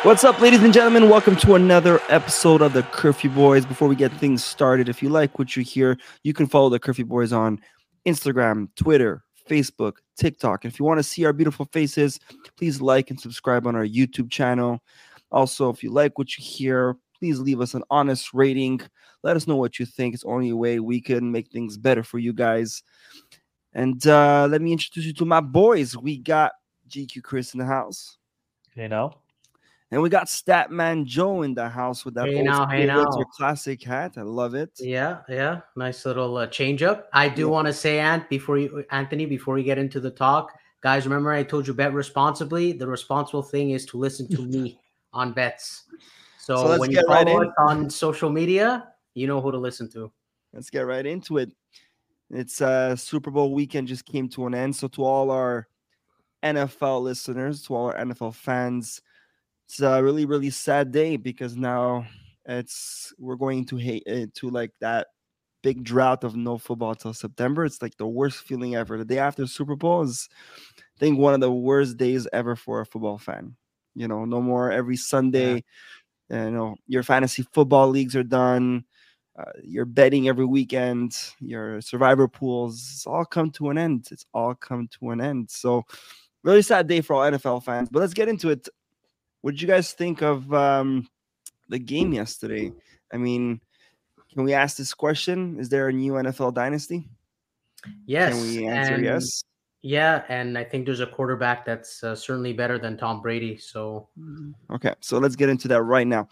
What's up, ladies and gentlemen? Welcome to another episode of the Curfew Boys. Before we get things started, if you like what you hear, you can follow the Curfew Boys on Instagram, Twitter, Facebook, TikTok. And if you want to see our beautiful faces, please like and subscribe on our YouTube channel. Also, if you like what you hear, please leave us an honest rating. Let us know what you think. It's the only way we can make things better for you guys. And let me introduce you to my boys. We got GQ Chris in the house. You know, And we got Statman Joe in the house with that Hey old now, hey school winter now. classic hat. I love it. Yeah. Nice little change up. I do Yeah. want to say, Anthony, before we get into the talk, guys, remember I told you bet responsibly. The responsible thing is to listen to me on bets. So So let's when you get right follow in. us on social media, you know who to listen to. Let's get right into it. It's Super Bowl weekend just came to an end. So to all our NFL listeners, to all our NFL fans, it's a really, really sad day because now we're going to to like that big drought of no football till September. It's like the worst feeling ever. The day after Super Bowl is, I think, one of the worst days ever for a football fan. You know, no more every Sunday. Your fantasy football leagues are done. You're betting every weekend. Your survivor pools, it's all come to an end. It's all come to an end. So, really sad day for all NFL fans. But let's get into it. What did you guys think of the game yesterday? I mean, can we ask this question? Is there a new NFL dynasty? Yes. Can we answer and, yes? Yeah, and I think there's a quarterback that's certainly better than Tom Brady. So Okay, so let's get into that right now.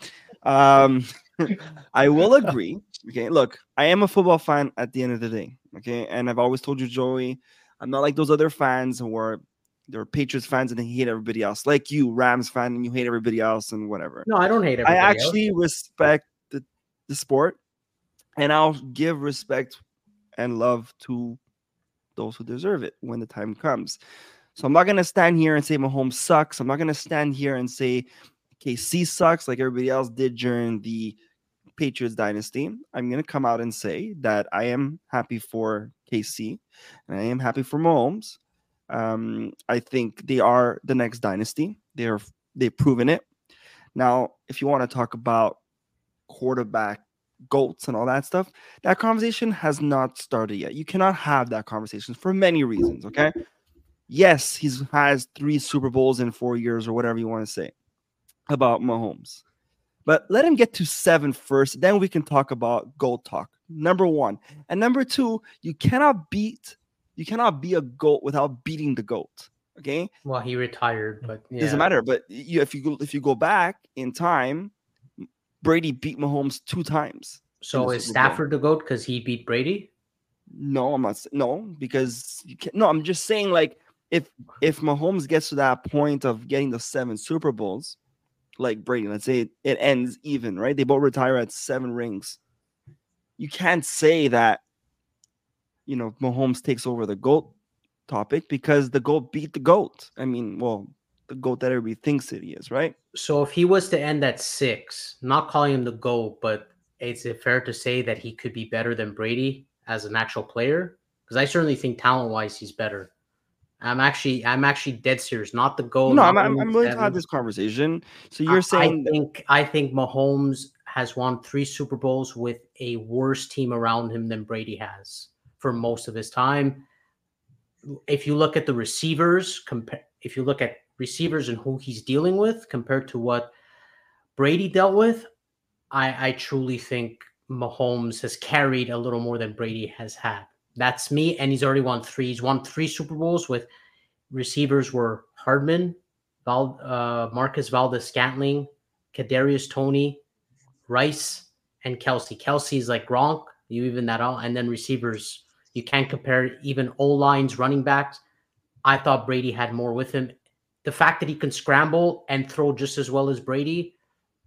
I will agree. Okay, look, I am a football fan at the end of the day. Okay, and I've always told you, Joey, I'm not like those other fans who are they're Patriots fans and they hate everybody else, like you, Rams fan, and you hate everybody else and whatever. no, I don't hate I everybody actually respect the sport, and I'll give respect and love to those who deserve it when the time comes. So I'm not gonna stand here and say Mahomes sucks. I'm not gonna stand here and say KC sucks like everybody else did during the Patriots dynasty. I'm going to come out and say that I am happy for KC and I am happy for Mahomes. I think they are the next dynasty. They've proven it. Now, if you want to talk about quarterback goats and all that stuff, that conversation has not started yet. You cannot have that conversation for many reasons, okay? Yes, he has 3 Super Bowls in 4 years or whatever you want to say about Mahomes. But let him get to 7 first. Then we can talk about GOAT talk. Number 1. And number 2, you cannot be a GOAT without beating the GOAT. Okay? Well, he retired, but yeah. Doesn't matter. But if you go back in time, Brady beat Mahomes 2 times. So is Stafford the GOAT because he beat Brady? No, I'm not. No, because you can't. No, I'm just saying, like, if Mahomes gets to that point of getting the 7 Super Bowls, like Brady, let's say it ends even, right? They both retire at 7 rings. You can't say that, Mahomes takes over the GOAT topic because the GOAT beat the GOAT. I mean, well, the GOAT that everybody thinks it is, right? So if he was to end at 6, not calling him the GOAT, but is it fair to say that he could be better than Brady as an actual player? Because I certainly think talent-wise he's better. I'm actually dead serious. Not the GOAT. No, I'm willing to have this conversation. So you're saying I think Mahomes has won 3 Super Bowls with a worse team around him than Brady has for most of his time. If you look at the receivers, if you look at receivers and who he's dealing with compared to what Brady dealt with, I truly think Mahomes has carried a little more than Brady has had. That's me, and he's already won 3. He's won 3 Super Bowls with receivers were Hardman, Marcus Valdes-Scantling, Kadarius Toney, Rice, and Kelsey. Kelsey is like Gronk. You even that out, and then receivers you can't compare. Even O-lines, running backs. I thought Brady had more with him. The fact that he can scramble and throw just as well as Brady,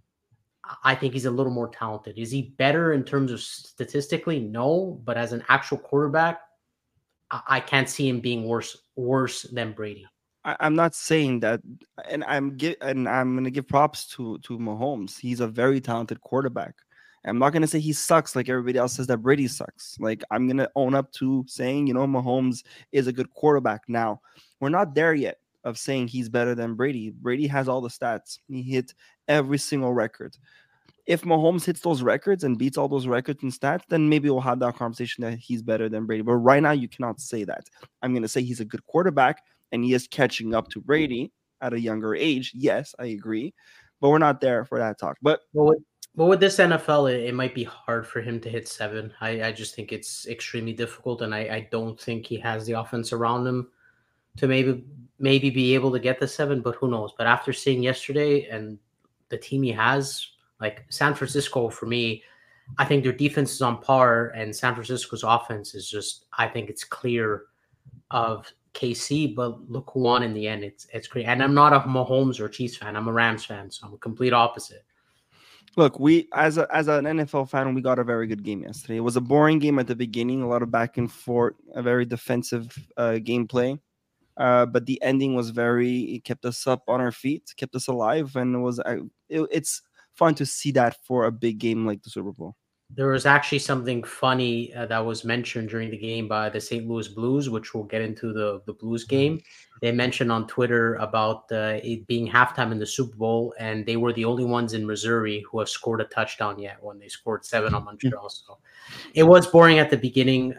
I think he's a little more talented. Is he better in terms of statistically? No, but as an actual quarterback, I can't see him being worse than Brady. I'm not saying that, and I'm going to give props to Mahomes. He's a very talented quarterback. I'm not going to say he sucks like everybody else says that Brady sucks. Like, I'm going to own up to saying, Mahomes is a good quarterback. Now, we're not there yet. of saying he's better than Brady. Brady has all the stats. He hit every single record. If Mahomes hits those records and beats all those records and stats, then maybe we'll have that conversation that he's better than Brady. But right now, you cannot say that. I'm going to say he's a good quarterback, and he is catching up to Brady at a younger age. Yes, I agree. But we're not there for that talk. But with this NFL, it might be hard for him to hit 7. I just think it's extremely difficult, and I don't think he has the offense around him to maybe be able to get the 7, but who knows? But after seeing yesterday and the team he has, like San Francisco, for me, I think their defense is on par, and San Francisco's offense is just, I think it's clear of KC, but look who won in the end. It's great. And I'm not a Mahomes or Chiefs fan. I'm a Rams fan, so I'm a complete opposite. Look, we as an NFL fan, we got a very good game yesterday. It was a boring game at the beginning, a lot of back and forth, a very defensive gameplay. But the ending was it kept us up on our feet, kept us alive, and it's fun to see that for a big game like the Super Bowl. There was actually something funny that was mentioned during the game by the St. Louis Blues, which we'll get into the Blues game. They mentioned on Twitter about it being halftime in the Super Bowl, and they were the only ones in Missouri who have scored a touchdown yet when they scored 7 on Montreal. So it was boring at the beginning.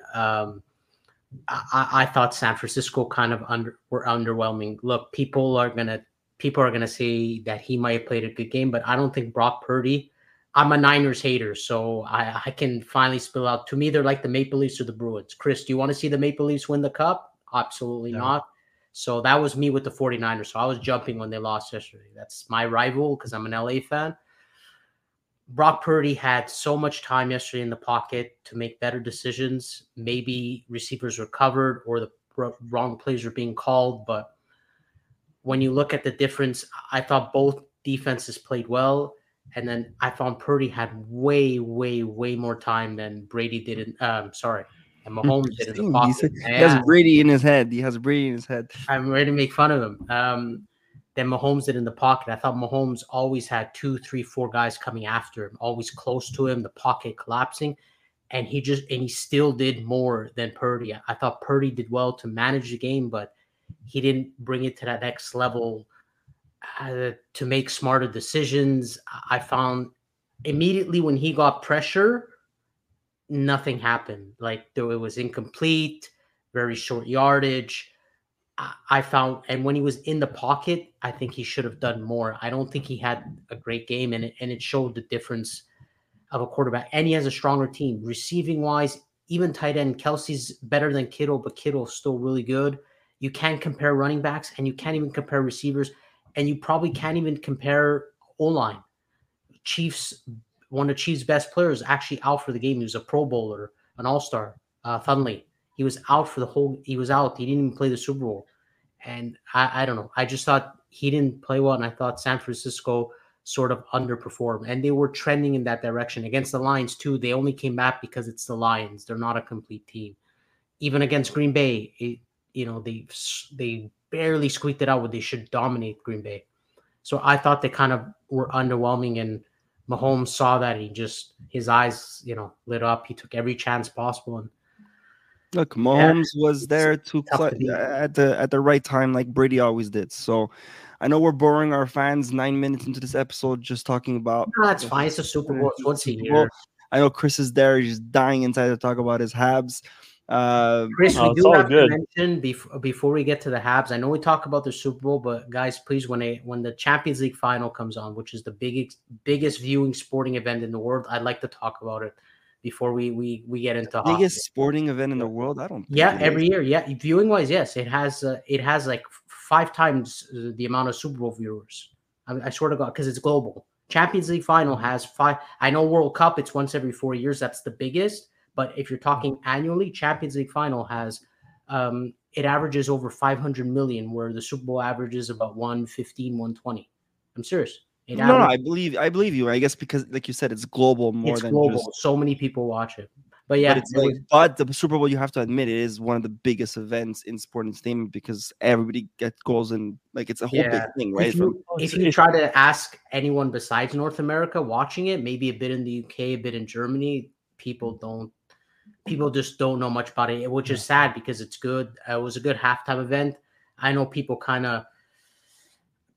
I thought San Francisco kind of were underwhelming. Look, people are gonna say that he might have played a good game, but I don't think Brock Purdy. I'm a Niners hater, so I can finally spill out. To me, they're like the Maple Leafs or the Bruins. Chris, do you want to see the Maple Leafs win the cup? Absolutely not. So that was me with the 49ers. So I was jumping when they lost yesterday. That's my rival because I'm an LA fan. Brock Purdy had so much time yesterday in the pocket to make better decisions. Maybe receivers were covered or the wrong plays were being called. But when you look at the difference, I thought both defenses played well. And then I found Purdy had way, way, way more time than Brady did. And Mahomes did in the pocket. He has Brady in his head. I'm ready to make fun of him. Then Mahomes did in the pocket. I thought Mahomes always had 2, 3, 4 guys coming after him, always close to him, the pocket collapsing. And he still did more than Purdy. I thought Purdy did well to manage the game, but he didn't bring it to that next level to make smarter decisions. I found immediately when he got pressure, nothing happened. Like it was incomplete, very short yardage. I found, and when he was in the pocket, I think he should have done more. I don't think he had a great game, and it showed the difference of a quarterback. And he has a stronger team. Receiving wise, even tight end, Kelsey's better than Kittle, but Kittle's still really good. You can't compare running backs, and you can't even compare receivers, and you probably can't even compare O-line. One of Chiefs' best players actually out for the game. He was a Pro Bowler, an All-Star, Thunley. He was out for he was out. He didn't even play the Super Bowl. And I don't know. I just thought he didn't play well, and I thought San Francisco sort of underperformed. And they were trending in that direction. Against the Lions, too, they only came back because it's the Lions. They're not a complete team. Even against Green Bay, they barely squeaked it out where they should dominate Green Bay. So I thought they kind of were underwhelming, and Mahomes saw that. His eyes, lit up. He took every chance possible. And look, Mahomes was there at the right time, like Brady always did. So I know we're boring our fans 9 minutes into this episode just talking about. No, that's fine. It's a Super Bowl. It's once a year. I know Chris is there. He's dying inside to talk about his Habs. Chris, we do have to mention before we get to the Habs. I know we talk about the Super Bowl, but guys, please, when the Champions League final comes on, which is the biggest viewing sporting event in the world, I'd like to talk about it before we get into biggest sporting event in the world. I don't think every year. Yeah, viewing wise, yes, it has like 5 times the amount of Super Bowl viewers. I swear to God, because it's global. Champions League final has 5. I know World Cup, it's once every 4 years. That's the biggest. But if you're talking annually, Champions League final has it averages over 500 million, where the Super Bowl averages about 115, 120. I'm serious. No, I believe you. I guess because, like you said, it's global it's global. Just... So many people watch it. But yeah, but the Super Bowl, you have to admit, it is one of the biggest events in sport entertainment because everybody goes and it's a whole big thing, right? If you try to ask anyone besides North America watching it, maybe a bit in the UK, a bit in Germany, people just don't know much about it, which is sad because it's good. It was a good halftime event. I know people kind of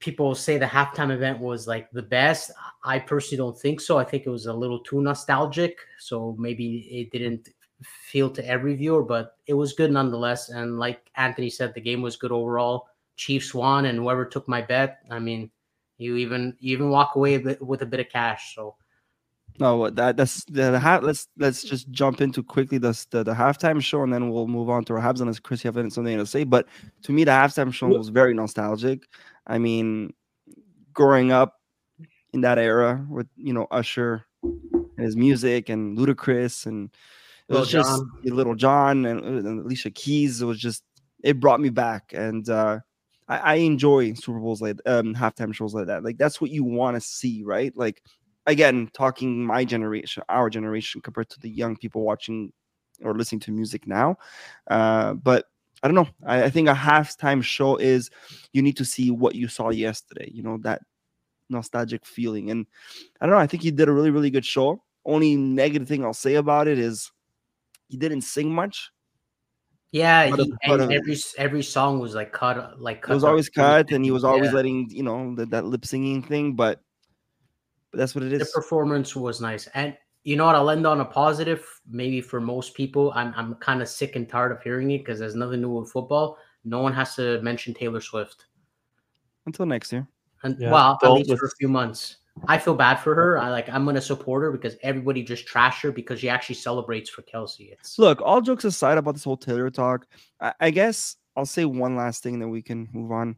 people say the halftime event was like the best. I personally don't think so. I think it was a little too nostalgic, so maybe it didn't feel to every viewer, but it was good nonetheless. And like Anthony said, the game was good overall. Chiefs won, and whoever took my bet, I mean, you even walk away with a bit of cash. So No, that's let's just jump into quickly the halftime show, and then we'll move on to our Habs unless Chris, you have something to say. But to me, the halftime show was very nostalgic. I mean, growing up in that era with Usher and his music and Ludacris, and it was just Little John and Alicia Keys. It brought me back, and I enjoy Super Bowls like halftime shows like that. Like that's what you want to see, right? Like again, talking my generation, our generation compared to the young people watching or listening to music now. But I don't know. I think a halftime show is you need to see what you saw yesterday. That nostalgic feeling, and I don't know. I think he did a really, really good show. Only negative thing I'll say about it is he didn't sing much. Yeah, every song was like cut. It was always cut, and he was always letting that lip singing thing. But that's what it is. The performance was nice, and you know what? I'll end on a positive. Maybe for most people, I'm kind of sick and tired of hearing it because there's nothing new with football. No one has to mention Taylor Swift until next year, and at least for a few months. I feel bad for her. I'm going to support her because everybody just trashed her because she actually celebrates for Kelsey. Look, all jokes aside about this whole Taylor talk, I guess I'll say one last thing, then we can move on.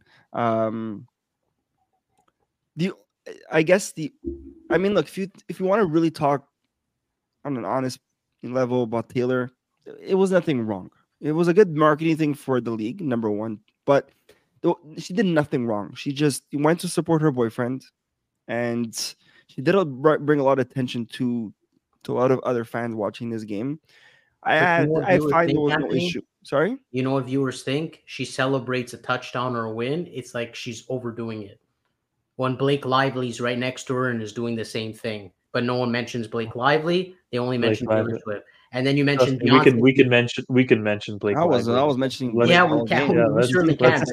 Look, if you want to really talk on an honest level about Taylor, it was nothing wrong. It was a good marketing thing for the league, number one, but she did nothing wrong. She just went to support her boyfriend, and she did bring a lot of attention to a lot of other fans watching this game. I find there was no issue. Sorry? You know what viewers think? She celebrates a touchdown or a win. It's like she's overdoing it. When Blake Lively's right next to her and is doing the same thing, but no one mentions Blake Lively. They only mention Taylor Swift. And then you mentioned Beyonce. We can mention Blake Lively. I was mentioning. We certainly can.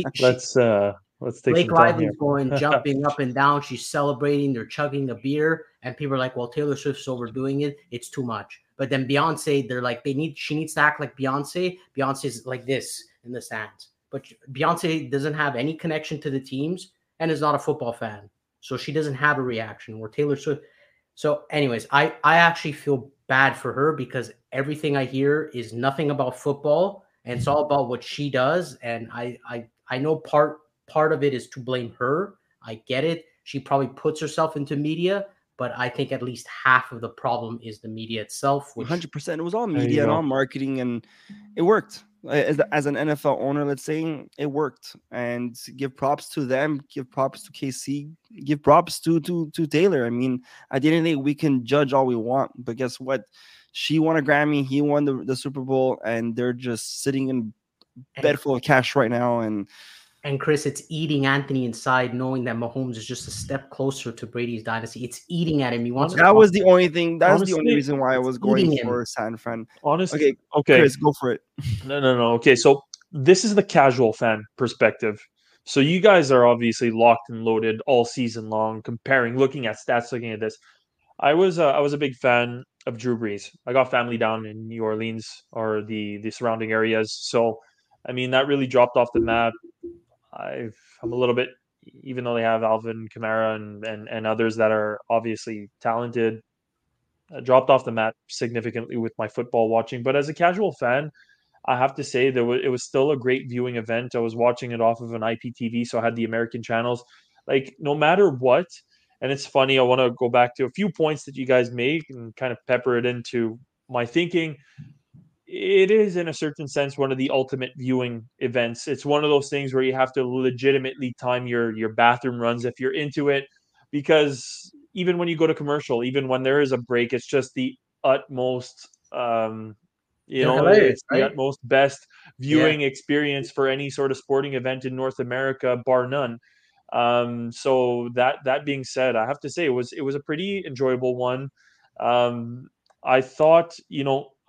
Let's take Blake Lively's going jumping up and down. She's celebrating. They're chugging a beer, and people are like, "Well, Taylor Swift's overdoing it. It's too much." But then Beyonce, they're like, she needs to act like Beyonce. Beyonce's like this in the stands, but Beyonce doesn't have any connection to the teams and is not a football fan, so she doesn't have a reaction. Where Taylor Swift. So, anyways, I actually feel bad for her because everything I hear is nothing about football, and it's all about what she does. And I know part of it is to blame her. I get it. She probably puts herself into media, but I think at least half of the problem is the media itself. 100%. It was all media and all marketing, and it worked. As an NFL owner, let's say, it worked. And give props to them, give props to KC, give props to Taylor. I mean, at the end of the day, we can judge all we want, but guess what? She won a Grammy, he won the Super Bowl, and they're just sitting in bed full of cash right now. And Chris, it's eating Anthony inside, knowing that Mahomes is just a step closer to Brady's dynasty. It's eating at him. He wants. That was the only thing. That was the only reason why I was going for San Fran. Honestly, okay, Chris, go for it. No. Okay, so this is the casual fan perspective. So you guys are obviously locked and loaded all season long, looking at stats, looking at this. I was a big fan of Drew Brees. I got family down in New Orleans or the surrounding areas, so I mean that really dropped off the map. I'm a little bit, even though they have Alvin Kamara and others that are obviously talented, dropped off the map significantly with my football watching. But as a casual fan, I have to say it was still a great viewing event. I was watching it off of an IPTV, so I had the American channels. Like no matter what, and it's funny. I want to go back to a few points that you guys make and kind of pepper it into my thinking. It is, in a certain sense, one of the ultimate viewing events. It's one of those things where you have to legitimately time your bathroom runs if you're into it, because even when you go to commercial, even when there is a break, it's just the utmost, Hilarious, the utmost best viewing experience for any sort of sporting event in North America, bar none. So that being said, I have to say it was a pretty enjoyable one. I thought,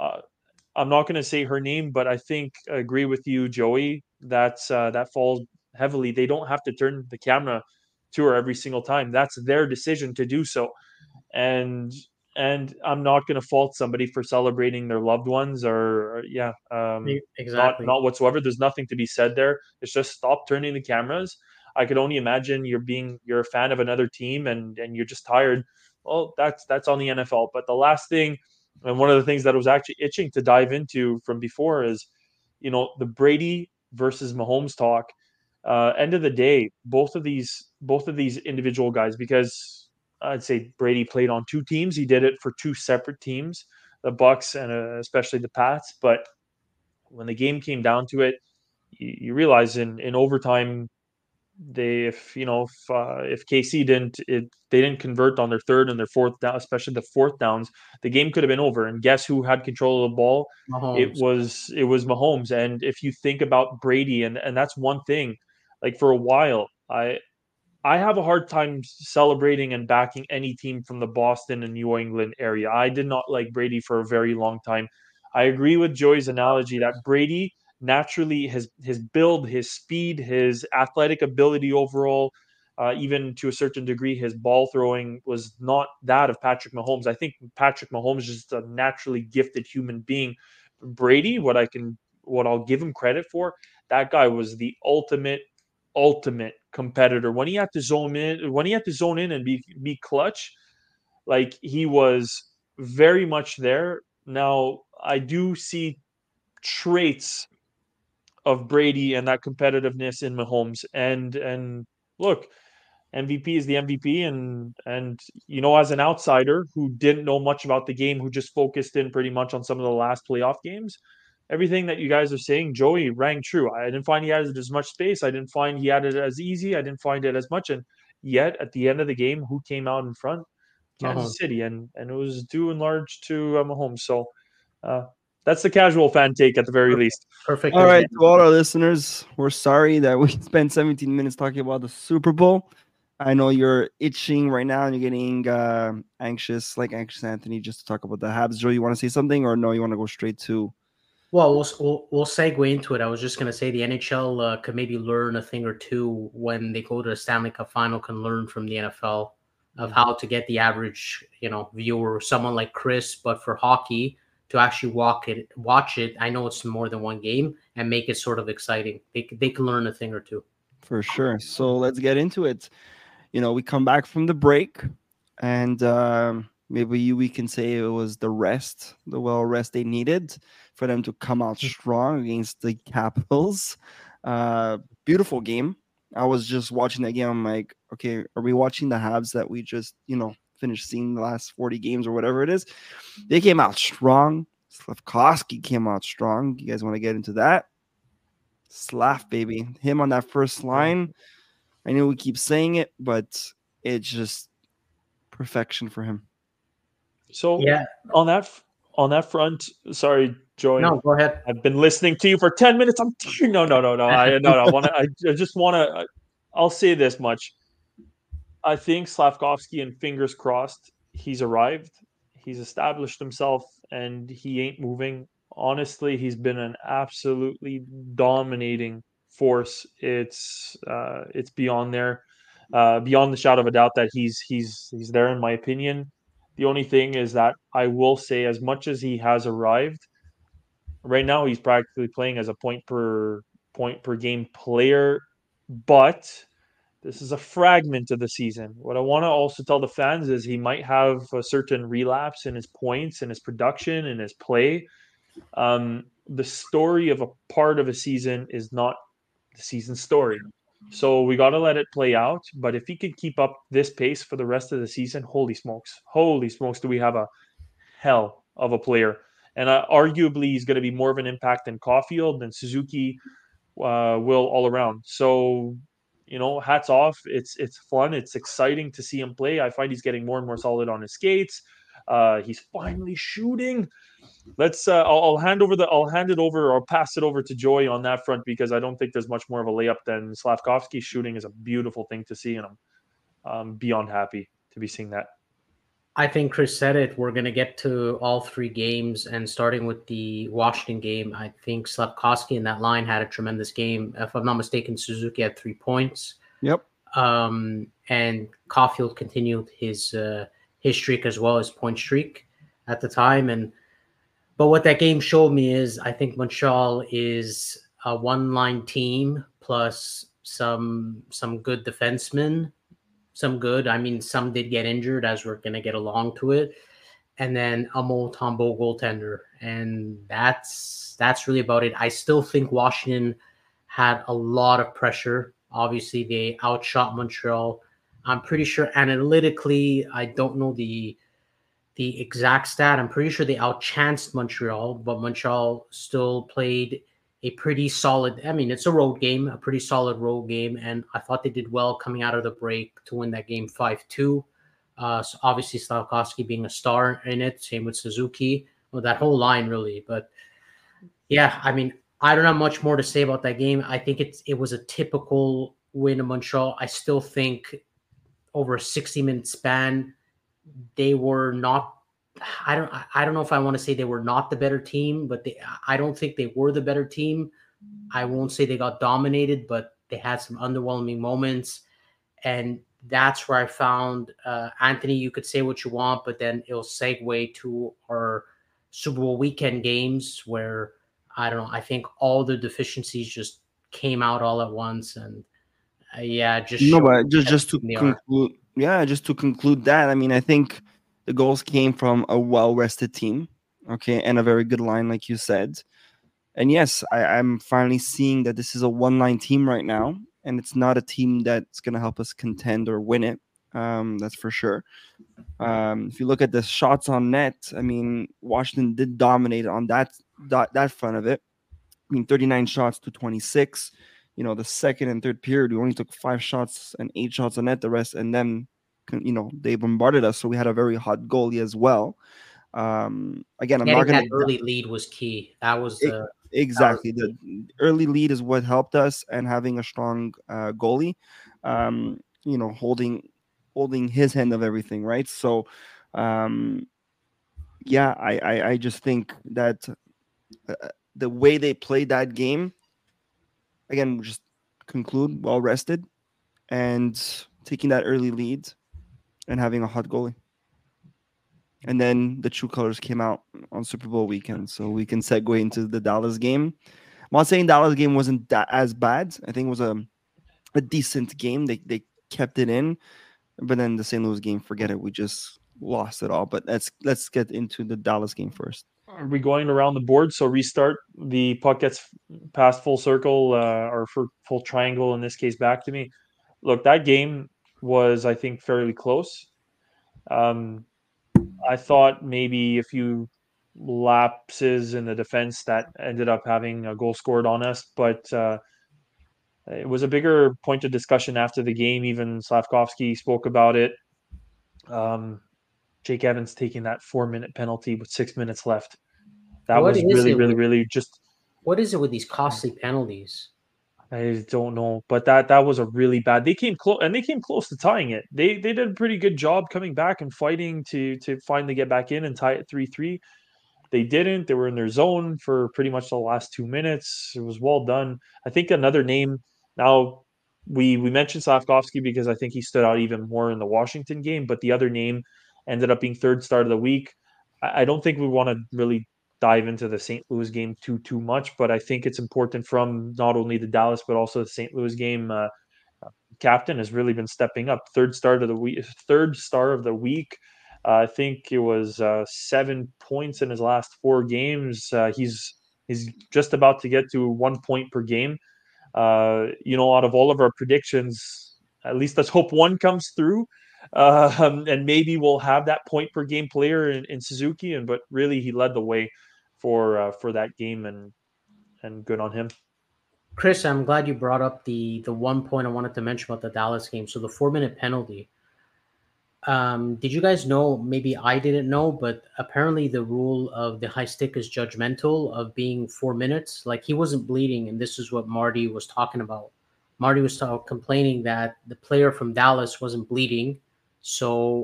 I'm not going to say her name, but I think I agree with you, Joey. That falls heavily, they don't have to turn the camera to her every single time. That's their decision to do so. And I'm not going to fault somebody for celebrating their loved ones Exactly. not whatsoever. There's nothing to be said there. It's just stop turning the cameras. I could only imagine you're a fan of another team and you're just tired. Well, that's on the NFL. But the last thing, and one of the things that I was actually itching to dive into from before is, the Brady versus Mahomes talk. End of the day, both of these individual guys, because I'd say Brady played on two teams. He did it for two separate teams, the Bucks and especially the Pats. But when the game came down to it, you realize in overtime, if KC they didn't convert on their third and their fourth down, especially the fourth downs, the game could have been over. And guess who had control of the ball? It Mahomes. was Mahomes. And if you think about Brady, and that's one thing, like for a while, I have a hard time celebrating and backing any team from the Boston and New England area. I did not like Brady for a very long time. I agree with Joey's analogy that Brady naturally his build, his speed, his athletic ability overall, even to a certain degree, his ball throwing was not that of Patrick Mahomes. I think Patrick Mahomes is just a naturally gifted human being. Brady, what I'll give him credit for, that guy was the ultimate competitor. When he had to zone in and be clutch, like he was very much there. Now I do see traits of Brady and that competitiveness in Mahomes. And look, MVP is the MVP, and as an outsider who didn't know much about the game, who just focused in pretty much on some of the last playoff games, everything that you guys are saying, Joey, rang true. I didn't find he had as much space. I didn't find he had it as easy. I didn't find it as much. And yet, at the end of the game, who came out in front? Kansas Mahomes. City, and it was due in large to Mahomes. So uh, that's the casual fan take at the very least. Perfect. All right, to all our listeners, we're sorry that we spent 17 minutes talking about the Super Bowl. I know you're itching right now and you're getting anxious, like anxious Anthony, just to talk about the Habs. Joe, you want to say something, or no? You want to go straight to? Well, we'll segue into it. I was just going to say the NHL could maybe learn a thing or two when they go to the Stanley Cup final. Can learn from the NFL of how to get the average, viewer, someone like Chris, but for hockey to actually watch it. I know it's more than one game and make it sort of exciting. They can learn a thing or two. For sure. So let's get into it. We come back from the break, and maybe we can say it was the rest they needed for them to come out strong against the Capitals. Beautiful game. I was just watching that game. I'm like, okay, are we watching the Habs that we just, finished seeing the last 40 games or whatever it is? They came out strong. Slavkovsky came out strong. You guys want to get into that? Slav, baby. Him on that first line. I know we keep saying it, but it's just perfection for him. So yeah, on that front, sorry, Joey. No, go ahead. I've been listening to you for 10 minutes. I'm no. I just want to. I'll say this much. I think Slavkovsky, and fingers crossed, he's arrived. He's established himself, and he ain't moving. Honestly, he's been an absolutely dominating force. It's beyond the shadow of a doubt that he's there, in my opinion. The only thing is that I will say, as much as he has arrived, right now he's practically playing as a point per game player, but this is a fragment of the season. What I want to also tell the fans is he might have a certain relapse in his points, in his production, in his play. The story of a part of a season is not the season story. So we got to let it play out. But if he could keep up this pace for the rest of the season, holy smokes, do we have a hell of a player. And arguably, he's going to be more of an impact than Caulfield, than Suzuki will all around. So, hats off. It's fun. It's exciting to see him play. I find he's getting more and more solid on his skates. He's finally shooting. Let's. I'll hand it over, or pass it over to Joey on that front, because I don't think there's much more of a layup than Slavkovsky. Shooting is a beautiful thing to see, and I'm beyond happy to be seeing that. I think Chris said it. We're going to get to all three games, and starting with the Washington game, I think Slavkovsky in that line had a tremendous game. If I'm not mistaken, Suzuki had 3 points. Yep. And Caulfield continued his streak as well, his point streak at the time. But what that game showed me is I think Montreal is a one-line team plus some good defensemen. Some good. I mean, some did get injured, as we're going to get along to it. And then a Mo Tombo goaltender. And that's really about it. I still think Washington had a lot of pressure. Obviously, they outshot Montreal. I'm pretty sure analytically, I don't know the exact stat. I'm pretty sure they outchanced Montreal, but Montreal still played a pretty solid, I mean, it's a road game, a pretty solid road game, and I thought they did well coming out of the break to win that game 5-2. So obviously Slavkovsky being a star in it, same with Suzuki, well, that whole line really. But yeah, I mean, I don't have much more to say about that game. I think it was a typical win of Montreal. I still think over a 60-minute span, they were not. I don't know if I want to say they were not the better team, but I don't think they were the better team. I won't say they got dominated, but they had some underwhelming moments. And that's where I found Anthony, you could say what you want, but then it'll segue to our Super Bowl weekend games where, I don't know, I think all the deficiencies just came out all at once. And but just to conclude, just to conclude that, I mean, I think the goals came from a well-rested team, okay, and a very good line, like you said. And yes, I'm finally seeing that this is a one-line team right now, and it's not a team that's going to help us contend or win it. That's for sure. If you look at the shots on net, I mean, Washington did dominate on that front of it. I mean, 39 shots to 26. The second and third period, we only took 5 shots and 8 shots on net. The rest, and then they bombarded us, so we had a very hot goalie as well. Again, I'm not going to. Early lead was key. That was exactly the early lead is what helped us, and having a strong goalie, holding his hand of everything, right? So, I just think that the way they played that game, again, just conclude well rested and taking that early lead and having a hot goalie. And then the true colors came out on Super Bowl weekend. So we can segue into the Dallas game. I'm not saying Dallas game wasn't as bad. I think it was a decent game. They kept it in. But then the St. Louis game, forget it. We just lost it all. But let's get into the Dallas game first. Are we going around the board? So restart. The puck gets past full circle or for full triangle, in this case, back to me. Look, that game was, I think, fairly close. I thought maybe a few lapses in the defense that ended up having a goal scored on us, but it was a bigger point of discussion after the game. Even Slavkovsky spoke about it. Jake Evans taking that 4-minute penalty with 6 minutes left. That was really just. What is it with these costly penalties? I don't know, but that was a really bad. They came close, and they came close to tying it. They did a pretty good job coming back and fighting to finally get back in and tie it 3-3. They didn't. They were in their zone for pretty much the last 2 minutes. It was well done. I think another name. Now we mentioned Slavkovsky because I think he stood out even more in the Washington game, but the other name ended up being third start of the week. I don't think we want to really dive into the St. Louis game too much, but I think it's important from not only the Dallas but also the St. Louis game. Captain has really been stepping up. Third star of the week. I think it was 7 points in his last 4 games. He's just about to get to 1 point per game. Out of all of our predictions, at least let's hope one comes through. And maybe we'll have that point per game player in Suzuki, but really he led the way for that game, and good on him. Chris, I'm glad you brought up the 1 point I wanted to mention about the Dallas game. So the 4-minute penalty. Did you guys know? Maybe I didn't know, but apparently the rule of the high stick is judgmental of being 4 minutes. Like, he wasn't bleeding, and this is what Marty was talking about. Marty was complaining that the player from Dallas wasn't bleeding. So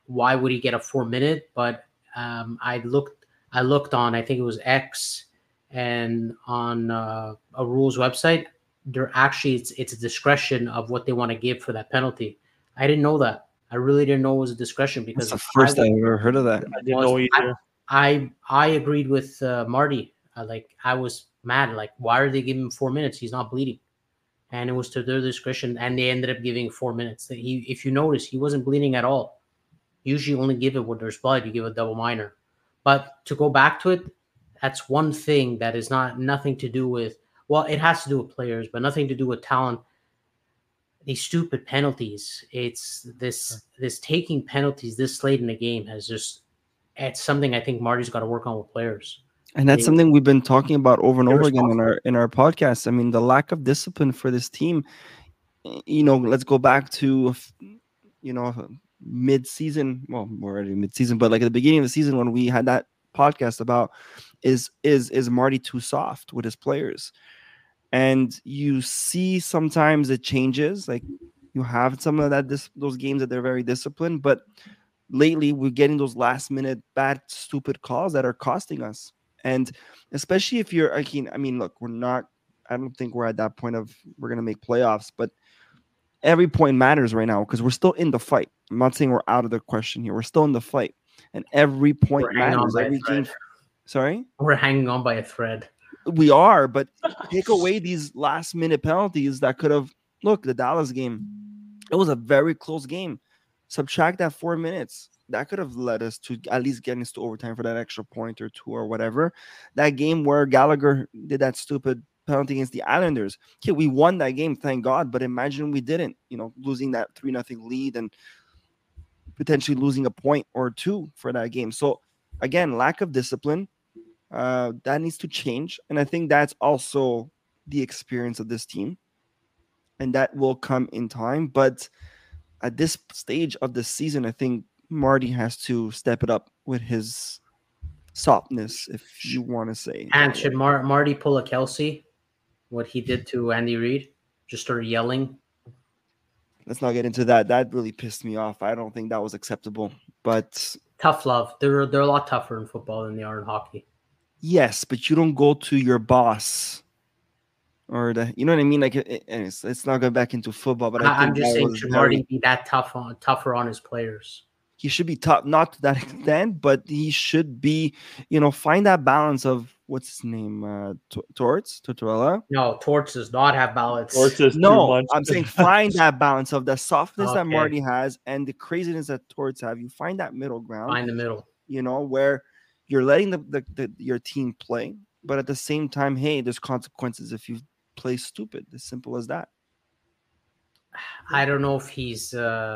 why would he get a 4-minute? But I looked on, I think it was X and on a rules website. They're actually it's a discretion of what they want to give for that penalty. I didn't know that. I really didn't know it was a discretion because That's the first time I've ever heard of that. I didn't know either. I agreed with Marty. I was mad. Like, why are they giving him 4 minutes? He's not bleeding, and it was to their discretion. And they ended up giving 4 minutes. If you notice, he wasn't bleeding at all. Usually, you only give it when there's blood. You give a double minor. But to go back to it, that's one thing that is nothing to do with. Well, it has to do with players, but nothing to do with talent. These stupid penalties. It's this taking penalties this late in the game has just. It's something I think Marty's got to work on with players. And that's something we've been talking about over and over again in our podcast. I mean, the lack of discipline for this team. Let's go back to mid-season. Well, we're already mid-season, but like at the beginning of the season when we had that podcast about is Marty too soft with his players? And you see sometimes it changes. Like you have some of that those games that they're very disciplined, but lately we're getting those last minute bad stupid calls that are costing us. And especially if you're, I mean, look, I don't think we're at that point of we're going to make playoffs, but every point matters right now because we're still in the fight. I'm not saying we're out of the question here. We're still in the fight, and every point matters. Every game. Sorry? We're hanging on by a thread. We are, but take away these last minute penalties that could have, look, the Dallas game, it was a very close game. Subtract that 4 minutes. That could have led us to at least getting us to overtime for that extra point or two or whatever. That game where Gallagher did that stupid penalty against the Islanders. Okay, we won that game, thank God. But imagine we didn't, losing that 3-0 lead and potentially losing a point or two for that game. So again, lack of discipline, that needs to change. And I think that's also the experience of this team. And that will come in time. But at this stage of the season, I think Marty has to step it up with his softness, if you want to say. And should Marty pull a Kelsey? What he did to Andy Reid? Just started yelling? Let's not get into that. That really pissed me off. I don't think that was acceptable. But tough love. They're a lot tougher in football than they are in hockey. Yes, but you don't go to your boss or you know what I mean? Like, it's not going back into football, but I'm just saying, should Marty be that tougher on his players? He should be tough, not to that extent, but he should be, find that balance of what's his name, Tortorella. No, Torts does not have balance. No, I'm saying find that balance of the softness that Marty has and the craziness that Torts have. You find that middle ground. Find the middle. Where you're letting your team play, but at the same time, hey, there's consequences if you play stupid. As simple as that. I don't know if he's.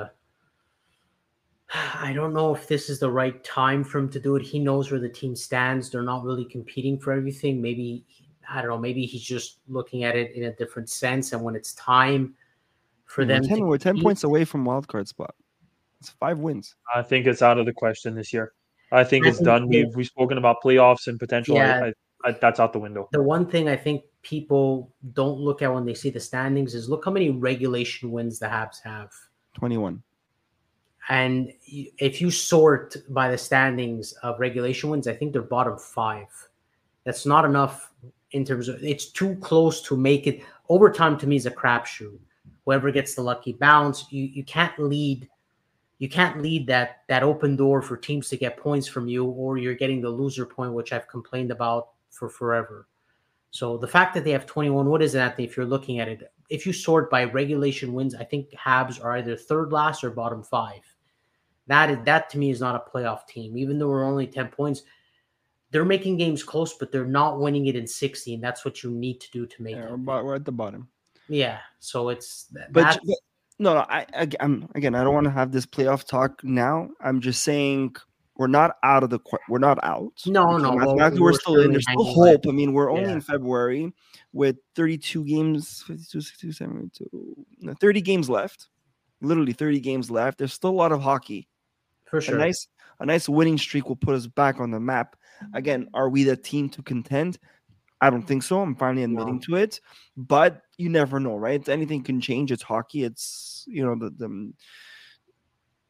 I don't know if this is the right time for him to do it. He knows where the team stands. They're not really competing for everything. Maybe, I don't know, maybe he's just looking at it in a different sense. And when it's time for them we're 10 points away from wildcard spot. It's 5 wins. I think it's out of the question this year. I think it's done. We've spoken about playoffs and potential. Yeah, that's out the window. The one thing I think people don't look at when they see the standings is look how many regulation wins the Habs have. 21. And if you sort by the standings of regulation wins, I think they're bottom 5. That's not enough in terms of, it's too close to make it. Overtime to me is a crapshoot. Whoever gets the lucky bounce, you can't lead. You can't lead that open door for teams to get points from you, or you're getting the loser point, which I've complained about for forever. So the fact that they have 21, what is that if you're looking at it? If you sort by regulation wins, I think Habs are either third last or bottom 5. That to me is not a playoff team. Even though we're only 10 points, they're making games close, but they're not winning it in 60, and that's what you need to do to make it. We're at the bottom. Yeah, so it's. But no, I'm again. I don't want to have this playoff talk now. I'm just saying we're not out of the. We're not out. No. We're still in. There's still hope. I mean, we're only in February with 32 games, 52, 62, 72, 30 games left. Literally 30 games left. There's still a lot of hockey. For sure. A nice winning streak will put us back on the map. Again, are we the team to contend? I don't think so. I'm finally admitting to it. But you never know, right? Anything can change. It's hockey. It's,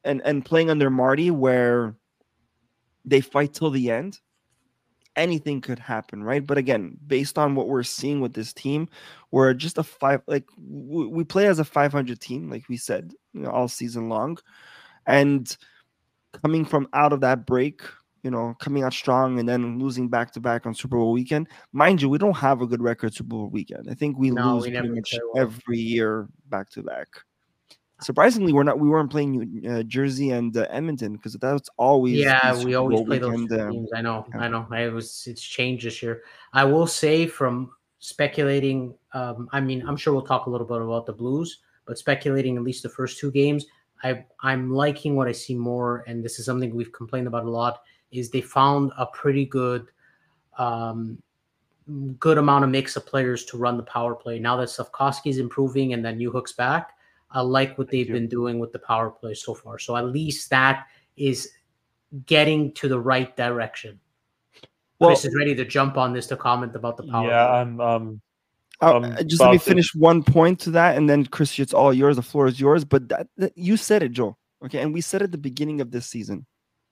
and playing under Marty, where they fight till the end, anything could happen, right? But again, based on what we're seeing with this team, we're just a five. Like we play as a 500 team, like we said, all season long, and coming from out of that break, coming out strong and then losing back to back on Super Bowl weekend. Mind you, we don't have a good record Super Bowl weekend. I think we lose pretty much every year back to back. Surprisingly, we weren't playing Jersey and Edmonton, because that's always we always play those teams. I know. It's changed this year. I will say, from speculating, I'm sure we'll talk a little bit about the Blues, but speculating at least the first two games, I'm liking what I see more, and this is something we've complained about a lot, is they found a pretty good amount of mix of players to run the power play. Now that Slavkovsky's improving and then Newhook's back, I like what they've been doing with the power play so far. So at least that is getting to the right direction. Well, Chris is ready to jump on this to comment about the power play. Just let me finish one point to that, and then Chris, it's all yours. The floor is yours. But that you said it, Joe. Okay, and we said at the beginning of this season.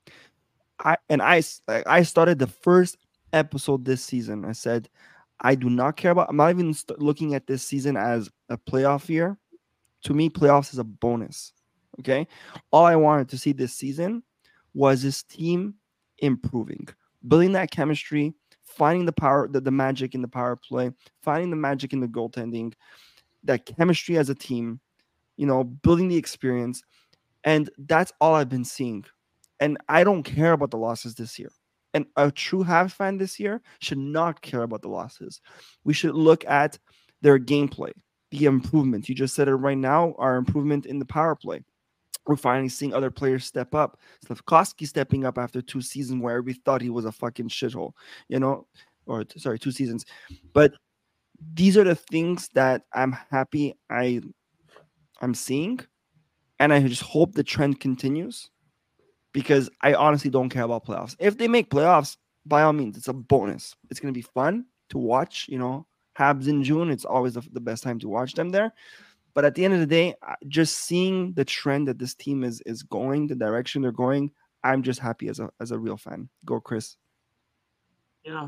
I started the first episode this season. I said, I do not care about. I'm not even looking at this season as a playoff year. To me, playoffs is a bonus. Okay, all I wanted to see this season was this team improving, building that chemistry, finding the magic in the power play, finding the magic in the goaltending, that chemistry as a team, building the experience. And that's all I've been seeing. And I don't care about the losses this year. And a true Habs fan this year should not care about the losses. We should look at their gameplay, the improvements. You just said it right now, our improvement in the power play. We're finally seeing other players step up. Slavkovsky stepping up after 2 seasons where we thought he was a fucking shithole, 2 seasons. But these are the things that I'm happy I'm seeing. And I just hope the trend continues, because I honestly don't care about playoffs. If they make playoffs, by all means, it's a bonus. It's going to be fun to watch, Habs in June. It's always the best time to watch them there. But at the end of the day, just seeing the trend that this team is going, the direction they're going, I'm just happy as a real fan. Go, Chris. Yeah.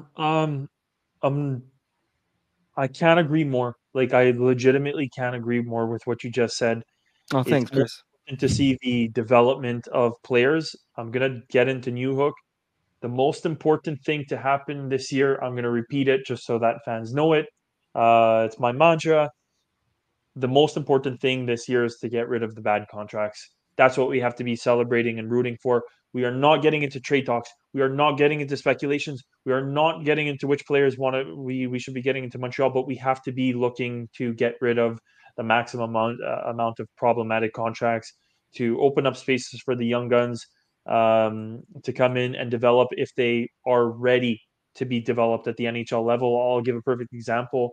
I can't agree more. Like, I legitimately can't agree more with what you just said. Oh, thanks, Chris. And to see the development of players, I'm gonna get into Newhook. The most important thing to happen this year, I'm gonna repeat it just so that fans know it. It's my mantra. The most important thing this year is to get rid of the bad contracts. That's what we have to be celebrating and rooting for. We are not getting into trade talks. We are not getting into speculations. We are not getting into which players we should be getting into Montreal, but we have to be looking to get rid of the maximum amount of problematic contracts, to open up spaces for the young guns to come in and develop if they are ready to be developed at the NHL level. I'll give a perfect example.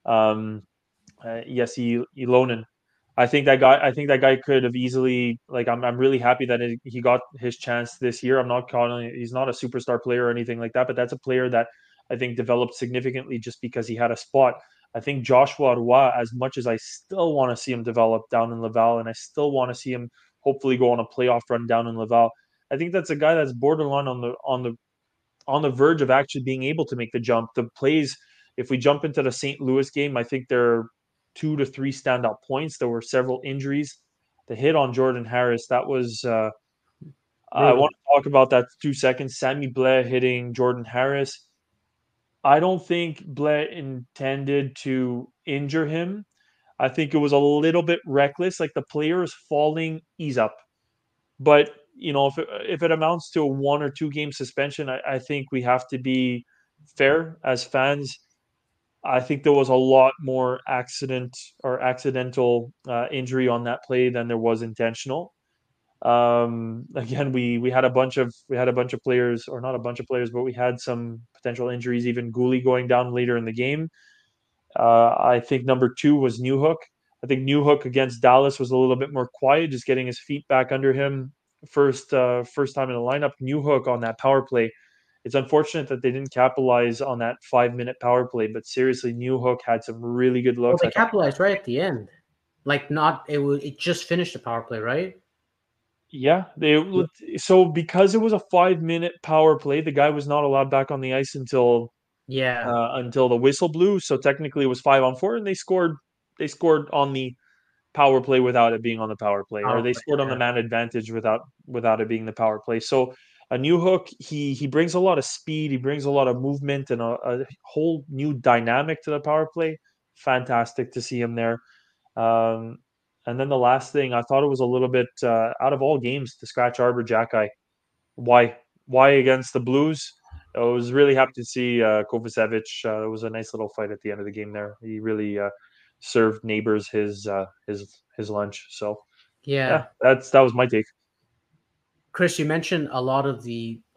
Jesse Ylonen. I think that guy could have easily, like, I'm really happy that he got his chance this year. I'm not calling, he's not a superstar player or anything like that, but that's a player that I think developed significantly just because he had a spot. I think Joshua Roy, as much as I still want to see him develop down in Laval, and I still want to see him hopefully go on a playoff run down in Laval, I think that's a guy that's borderline on the verge of actually being able to make the jump. The plays, if we jump into the St. Louis game, I think there are 2 to 3 standout points. There were several injuries. The hit on Jordan Harris, that was I want to talk about that 2 seconds. Sammy Blais hitting Jordan Harris. I don't think Blais intended to injure him. I think it was a little bit reckless. Like, the player is falling, ease up. But, if it amounts to a 1 or 2 game suspension, I think we have to be fair as fans. I think there was a lot more accidental injury on that play than there was intentional. Again, we had a bunch of players, or not a bunch of players, but we had some potential injuries. Even Gouli going down later in the game. I think number 2 was Newhook. I think Newhook against Dallas was a little bit more quiet, just getting his feet back under him. First time in the lineup. Newhook on that power play. It's unfortunate that they didn't capitalize on that 5-minute power play, but seriously, Newhook had some really good looks. Well, they capitalized right at the end. Like, it just finished the power play, right? Yeah, so because it was a 5-minute power play, the guy was not allowed back on the ice Yeah. until the whistle blew. So technically, it was 5-on-4, and they scored. They scored on the power play without it being on the power play, or Power they play, scored on the yeah. man advantage without it being the power play. So a new hook, he brings a lot of speed, he brings a lot of movement, and a whole new dynamic to the power play. Fantastic to see him there. Um, and then the last thing, I thought it was a little bit out of all games to scratch Arbor Jacki. Why? Why against the Blues? I was really happy to see Kovacevic. It was a nice little fight at the end of the game there. He really served Neighbors his lunch. So yeah, Yeah. that was my take. Chris, you mentioned a lot of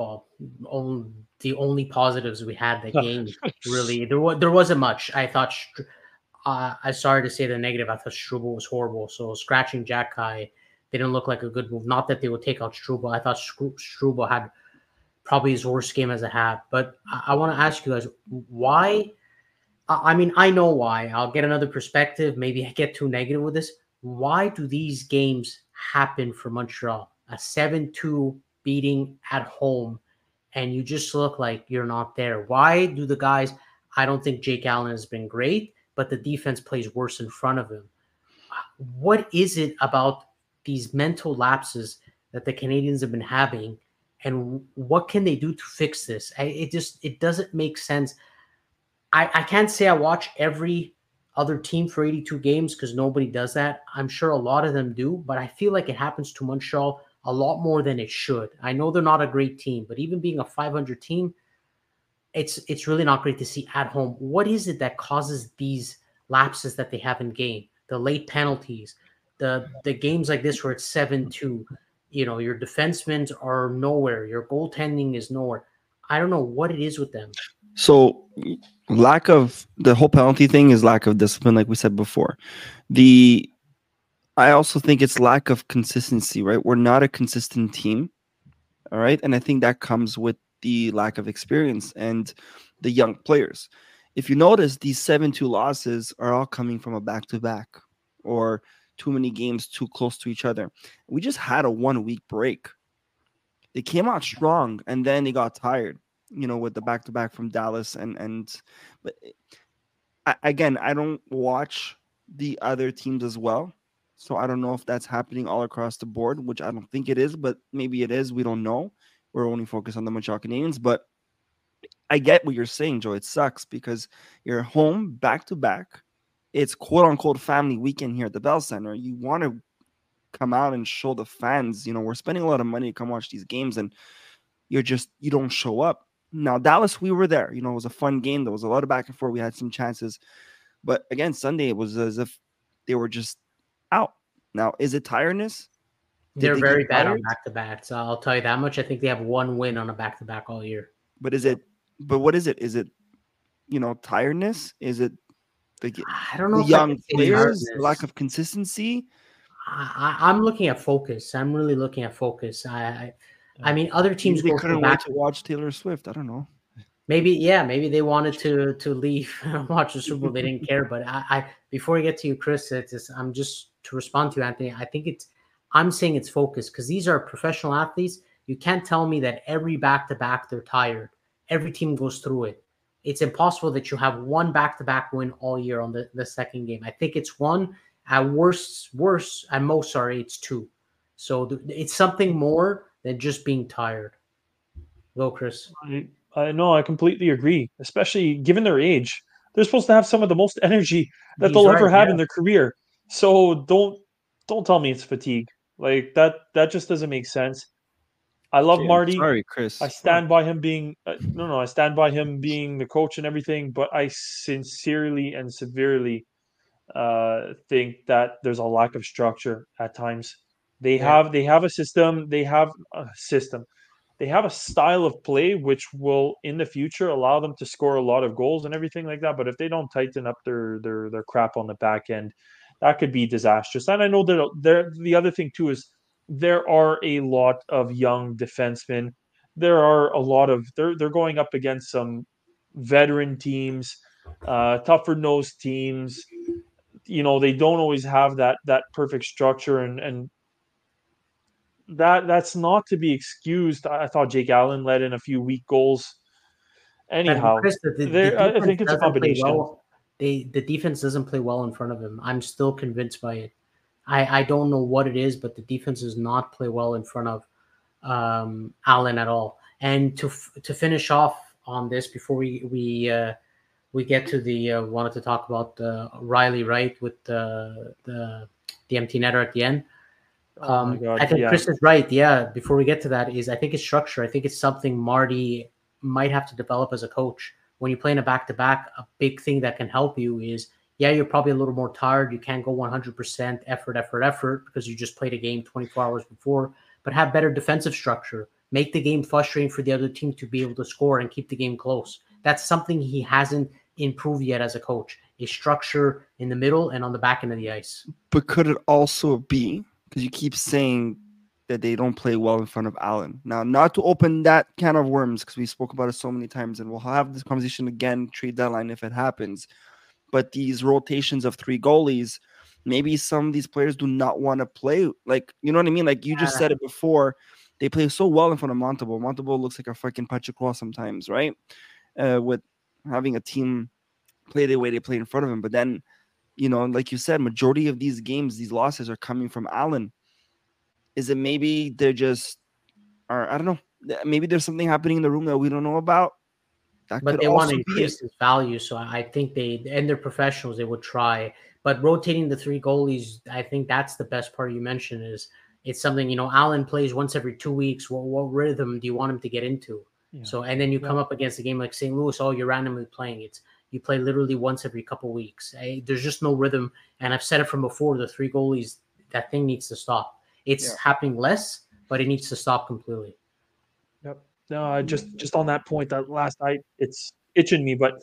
the only positives we had that game. Really, there wasn't much. I thought. I started to say the negative. I thought Struble was horrible. So scratching Jacki didn't look like a good move. Not that they would take out Struble. I thought Struble had probably his worst game as a half. But I want to ask you guys why. I mean, I know why. I'll get another perspective. Maybe I get too negative with this. Why do these games happen for Montreal? A 7-2 beating at home, and you just look like you're not there. Why do the guys? I don't think Jake Allen has been great, but the defense plays worse in front of him. What is it about these mental lapses that the Canadians have been having, and what can they do to fix this? It doesn't make sense. I can't say I watch every other team for 82 games because nobody does that. I'm sure a lot of them do, but I feel like it happens to Montreal a lot more than it should. I know they're not a great team, but even being a 500 team, it's really not great to see at home. What is it that causes these lapses that they have in game? The late penalties, the games like this where it's 7-2, your defensemen are nowhere, your goaltending is nowhere. I don't know what it is with them. So lack of the whole penalty thing is lack of discipline, like we said before. I also think it's lack of consistency, right? We're not a consistent team. All right. And I think that comes with the lack of experience and the young players. If you notice, these 7-2 losses are all coming from a back to back or too many games too close to each other. We just had a 1 week break. They came out strong and then they got tired, with the back to back from Dallas. But again, I don't watch the other teams as well. So I don't know if that's happening all across the board, which I don't think it is, but maybe it is. We don't know. We're only focused on the Montreal Canadiens. But I get what you're saying, Joe. It sucks because you're home back to back. It's quote unquote family weekend here at the Bell Center. You want to come out and show the fans, we're spending a lot of money to come watch these games and you don't show up. Now, Dallas, we were there. It was a fun game. There was a lot of back and forth. We had some chances. But again, Sunday, it was as if they were just out. Now, is it tiredness? They're very bad on back-to-backs. I'll tell you that much. I think they have one win on a back-to-back all year. But what is it? Is it, tiredness? Is it I don't know the young players, lack of consistency? I'm looking at focus. I'm really looking at focus. I mean, other teams they couldn't wait to watch Taylor Swift. I don't know. Maybe they wanted to leave and watch the Super Bowl. They didn't care. But I before I get to you, Chris, I'm just to respond to you, Anthony. I think I'm saying it's focus because these are professional athletes. You can't tell me that every back-to-back they're tired. Every team goes through it. It's impossible that you have one back-to-back win all year on the second game. I think it's one. At worst, at most, it's two. So it's something more than just being tired. Go, Chris. I know, I completely agree, especially given their age. They're supposed to have some of the most energy that they'll ever have in their career. So don't tell me it's fatigue. Like that just doesn't make sense. I love Marty. Sorry, Chris. I stand by him being I stand by him being the coach and everything, but I sincerely and severely think that there's a lack of structure at times. They have a system, they have a style of play which will in the future allow them to score a lot of goals and everything like that. But if they don't tighten up their crap on the back end, that could be disastrous. And I know that the other thing too is there are a lot of young defensemen. There are a lot of they're going up against some veteran teams, tougher nosed teams. They don't always have that perfect structure and that's not to be excused. I thought Jake Allen let in a few weak goals. And Anyhow, Chris, the I defense think it's a doesn't play combination. well. The defense doesn't play well in front of him. I'm still convinced by it. I don't know what it is, but the defense does not play well in front of Allen at all. And to finish off on this before we get to the wanted to talk about Riley Wright with the empty netter at the end. Oh my God, I think yeah. Chris is right. Yeah, before we get to that, I think it's structure. I think it's something Marty might have to develop as a coach. When you play in a back-to-back, a big thing that can help you is, yeah, you're probably a little more tired. You can't go 100% effort because you just played a game 24 hours before, but have better defensive structure. Make the game frustrating for the other team to be able to score and keep the game close. That's something he hasn't improved yet as a coach, a structure in the middle and on the back end of the ice. But could it also be, because you keep saying that they don't play well in front of Allen. Now, not to open that can of worms, because we spoke about it so many times, and we'll have this conversation again, trade deadline, if it happens. But these rotations of 3 goalies, maybe some of these players do not want to play. Like, you know what I mean? Like, you just said it before. They play so well in front of Montembeault. Montembeault looks like a fucking Pachicois sometimes, right? With having a team play the way they play in front of him. But then, you know, like you said, majority of these games, these losses are coming from Allen. Is it maybe they're just, or I don't know, maybe there's something happening in the room that we don't know about? That But could they want also to be it. increase his value, so I think and they're professionals, they would try. But rotating the 3 goalies, I think that's the best part you mentioned. Is it's something, you know, Allen plays once every 2 weeks. What rhythm do you want him to get into? Yeah. So, and then you come up against a game like St. Louis, you're randomly playing. You play literally once every couple weeks. There's just no rhythm. And I've said it from before, the 3 goalies, that thing needs to stop. It's happening less, but it needs to stop completely. Yep. No, just on that point, that last night, it's itching me. But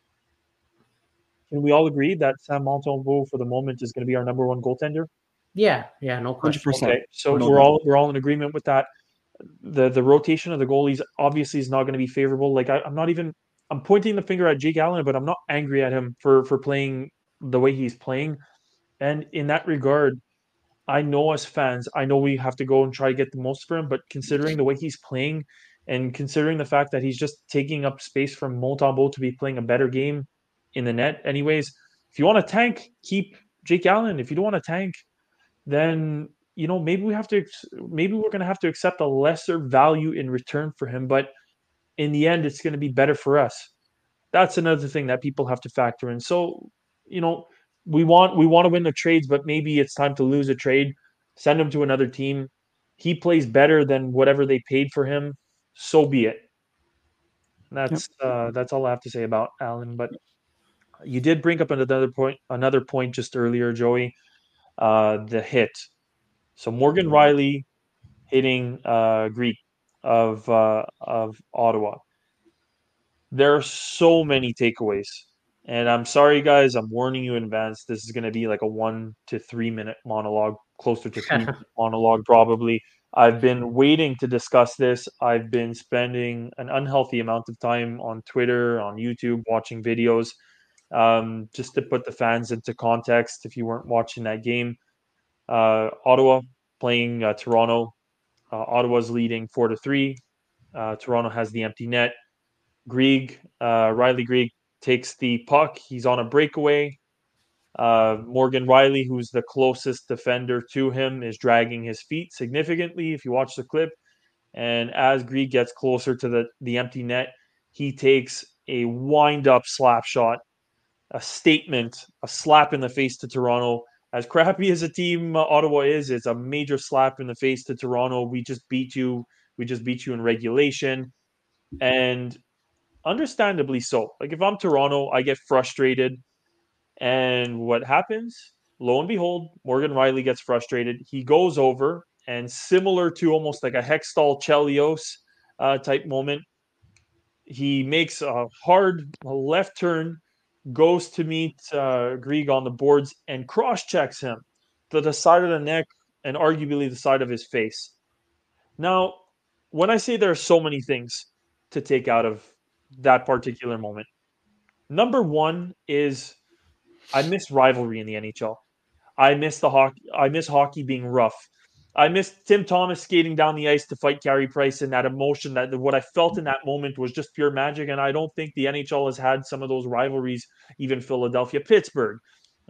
can we all agree that Sam Montembeault for the moment is going to be our number 1 goaltender? Yeah, no question. 100%. Okay, so 100%. we're all in agreement with that. The rotation of the goalies obviously is not going to be favorable. Like I'm pointing the finger at Jake Allen, but I'm not angry at him for playing the way he's playing. And in that regard, I know as fans, I know we have to go and try to get the most for him, but considering the way he's playing and considering the fact that he's just taking up space from Montembeault to be playing a better game in the net anyways, if you want to tank, keep Jake Allen. If you don't want to tank, then you know maybe we're going to have to accept a lesser value in return for him, but in the end it's going to be better for us. That's another thing that people have to factor in. So, you know, we want to win the trades, but maybe it's time to lose a trade, send him to another team. He plays better than whatever they paid for him, so be it. That's all I have to say about Allen. But you did bring up another point just earlier, Joey. The hit. So Morgan Riley hitting Greek of Ottawa. There are so many takeaways. And I'm sorry, guys, I'm warning you in advance. This is going to be like a 1 to 3 minute monologue, closer to 3 minute monologue, probably. I've been waiting to discuss this. I've been spending an unhealthy amount of time on Twitter, on YouTube, watching videos. Just to put the fans into context, if you weren't watching that game, Ottawa playing Toronto. Ottawa's leading 4-3. Toronto has the empty net. Riley Greig takes the puck. He's on a breakaway. Morgan Riley, who's the closest defender to him, is dragging his feet significantly if you watch the clip. And as Greig gets closer to the empty net, he takes a wind-up slap shot, a statement, a slap in the face to Toronto. As crappy as a team Ottawa is, it's a major slap in the face to Toronto. We just beat you. We just beat you in regulation. And understandably so. Like if I'm Toronto, I get frustrated. And what happens? Lo and behold, Morgan Riley gets frustrated. He goes over and similar to almost like a Hextall Chelios type moment, he makes a hard left turn, goes to meet Greig on the boards and cross-checks him to the side of the neck and arguably the side of his face. Now, when I say there are so many things to take out of that particular moment, number one is I miss rivalry in the NHL. I miss hockey being rough. I missed Tim Thomas skating down the ice to fight Carey Price, and that emotion, that what I felt in that moment was just pure magic. And I don't think the NHL has had some of those rivalries, even Philadelphia, Pittsburgh,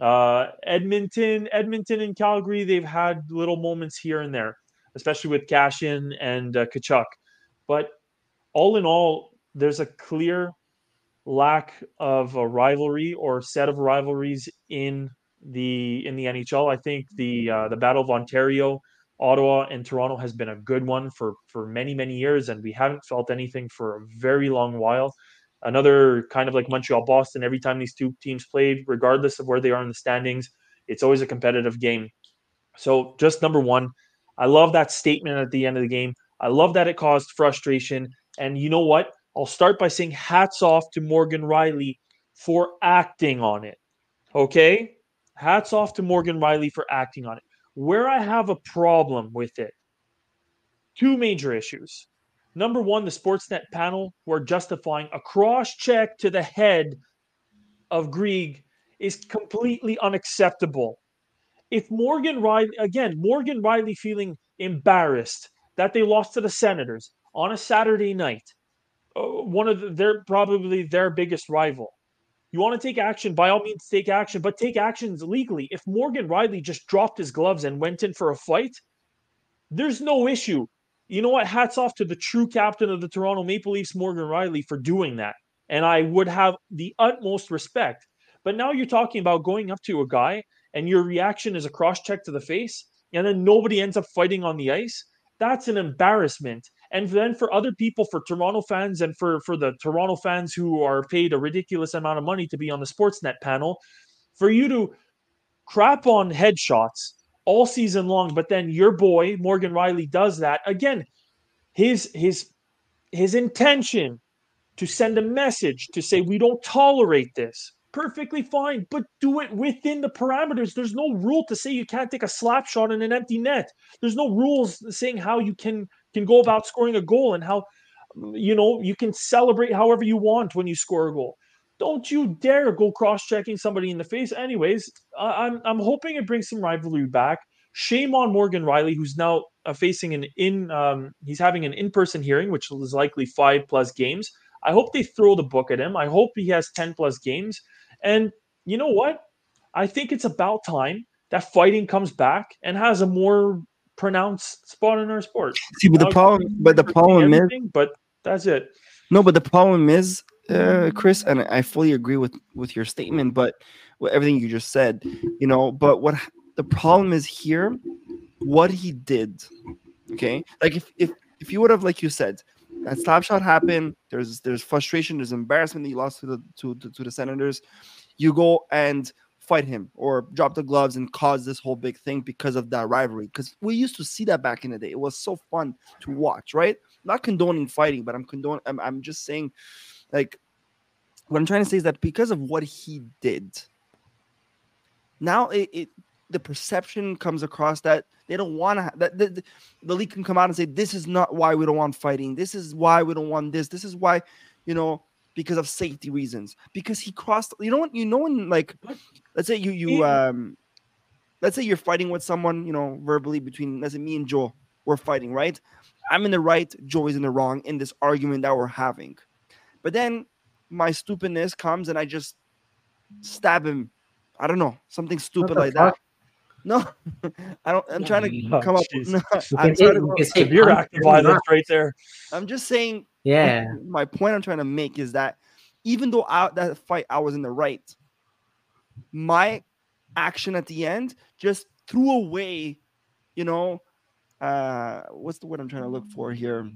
Edmonton and Calgary. They've had little moments here and there, especially with Cashin and Tkachuk. But all in all, there's a clear lack of a rivalry or set of rivalries in the NHL. I think the Battle of Ontario, Ottawa, and Toronto has been a good one for many years, and we haven't felt anything for a very long while. Another kind of like Montreal, Boston. Every time these two teams played, regardless of where they are in the standings, it's always a competitive game. So just number one, I love that statement at the end of the game. I love that it caused frustration. And you know what? I'll start by saying hats off to Morgan Rielly for acting on it. Okay? Hats off to Morgan Rielly for acting on it. Where I have a problem with it, two major issues. Number one, the Sportsnet panel were justifying a cross-check to the head of Grieg is completely unacceptable. If Morgan Rielly feeling embarrassed that they lost to the Senators on a Saturday night, they're probably their biggest rival. You want to take action, by all means take action, but take actions legally. If Morgan Rielly just dropped his gloves and went in for a fight, there's no issue. You know what? Hats off to the true captain of the Toronto Maple Leafs, Morgan Rielly, for doing that. And I would have the utmost respect. But now you're talking about going up to a guy and your reaction is a cross-check to the face, and then nobody ends up fighting on the ice. That's an embarrassment. And then for other people, for Toronto fans and for the Toronto fans who are paid a ridiculous amount of money to be on the Sportsnet panel, for you to crap on headshots all season long, but then your boy, Morgan Rielly, does that. Again, his intention to send a message to say we don't tolerate this, perfectly fine, but do it within the parameters. There's no rule to say you can't take a slap shot in an empty net. There's no rules saying how you can go about scoring a goal and how you can celebrate however you want when you score a goal. Don't you dare go cross-checking somebody in the face. Anyways, I'm hoping it brings some rivalry back. Shame on Morgan Rielly, who's now facing he's having an in-person hearing, which is likely 5+ games. I hope they throw the book at him. I hope he has 10+ games. And you know what? I think it's about time that fighting comes back and has a more pronounced spot in our sport. See, but the problem is, but that's it. No, but the problem is, Chris, and I fully agree with your statement, but with everything you just said, but what the problem is here, what he did, okay? Like if you would have, like you said, that slap shot happened, there's frustration, there's embarrassment that you lost to the Senators, you go and fight him or drop the gloves and cause this whole big thing because of that rivalry. Because we used to see that back in the day. It was so fun to watch, right? Not condoning fighting, but I'm just saying, like, what I'm trying to say is that because of what he did, now the perception comes across that they don't want to that the league can come out and say, this is not why we don't want fighting. This is why we don't want this. This is why, because of safety reasons. Because he crossed, when like, let's say let's say you're fighting with someone, verbally between, let's say me and Joe, we're fighting, right? I'm in the right, Joe is in the wrong in this argument that we're having. But then my stupidness comes and I just stab him. I don't know, something stupid like that. No, I don't. I'm trying to come up. No, I'm trying to severe act of violence right there. I'm just saying. Yeah. My point I'm trying to make is that even though that fight I was in the right, my action at the end just threw away, what's the word I'm trying to look for here?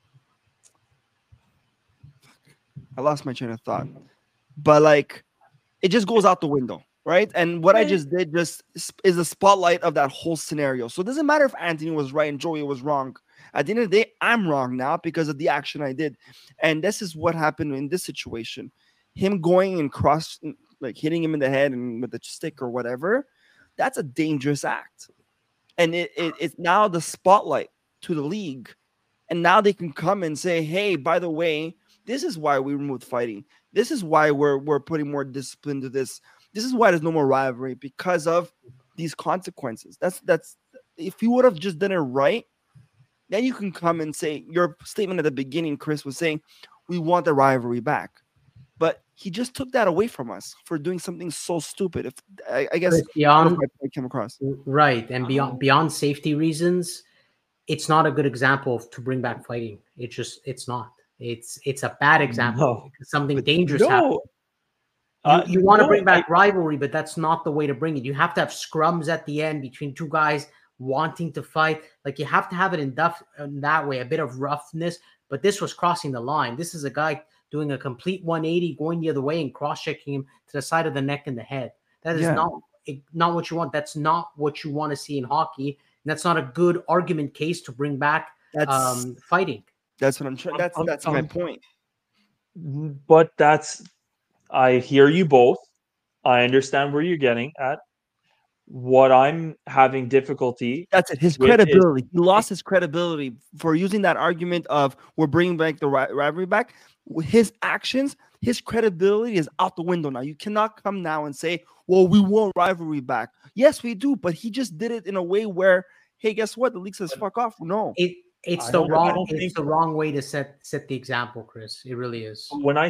I lost my train of thought. But like, it just goes out the window. Right. And what I just did just is the spotlight of that whole scenario. So it doesn't matter if Anthony was right and Joey was wrong. At the end of the day, I'm wrong now because of the action I did. And this is what happened in this situation. Him going and hitting him in the head and with the stick or whatever. That's a dangerous act. And it's now the spotlight to the league. And now they can come and say, hey, by the way, this is why we removed fighting. This is why we're putting more discipline to this. This is why there's no more rivalry, because of these consequences. That's if you would have just done it right, then you can come and say your statement at the beginning, Chris, was saying we want the rivalry back. But he just took that away from us for doing something so stupid. If I guess beyond I came across right, and beyond safety reasons, it's not a good example to bring back fighting. It's not. It's a bad example. No. Something dangerous happened. You want to bring back rivalry, but that's not the way to bring it. You have to have scrums at the end between two guys wanting to fight. Like you have to have it in that way, a bit of roughness. But this was crossing the line. This is a guy doing a complete 180, going the other way and cross-checking him to the side of the neck and the head. That is not what you want. That's not what you want to see in hockey. And that's not a good argument case to bring back fighting. That's what I'm trying. That's my point. But I hear you both. I understand where you're getting at. What I'm having difficulty. That's it. His credibility. He lost his credibility for using that argument of we're bringing back the rivalry back. His actions, his credibility is out the window now. You cannot come now and say, well, we want rivalry back. Yes, we do. But he just did it in a way where, hey, guess what? The league says fuck off. No. It's the wrong way to set the example, Chris. It really is.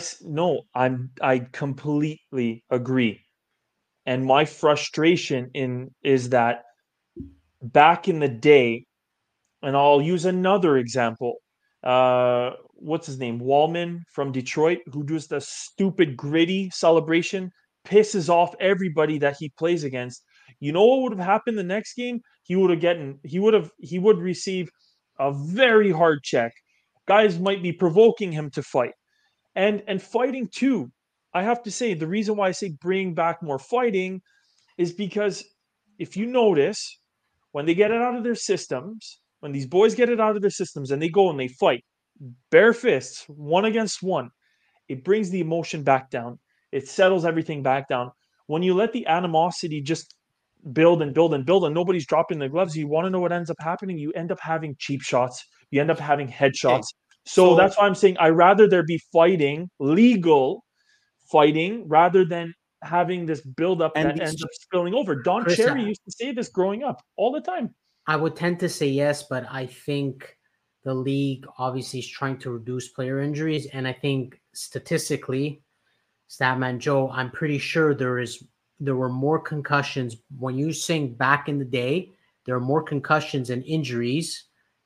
I completely agree. And my frustration is that back in the day, and I'll use another example. What's his name? Wallman from Detroit, who does the stupid gritty celebration, pisses off everybody that he plays against. You know what would have happened the next game? He would receive a very hard check. Guys might be provoking him to fight. And fighting too. I have to say, the reason why I say bring back more fighting is because if you notice, when they get it out of their systems, when these boys get it out of their systems and they go and they fight, bare fists, one against one, it brings the emotion back down. It settles everything back down. When you let the animosity just build and build and build and nobody's dropping the gloves, you want to know what ends up happening? You end up having cheap shots. You end up having headshots. Okay. So that's why I'm saying I'd rather there be fighting, legal fighting, rather than having this build-up that ends up spilling over. Don Cherry used to say this growing up all the time. I would tend to say yes, but I think the league obviously is trying to reduce player injuries. And I think statistically, Statman Joe, I'm pretty sure there were more concussions. When you saying back in the day, there are more concussions and injuries.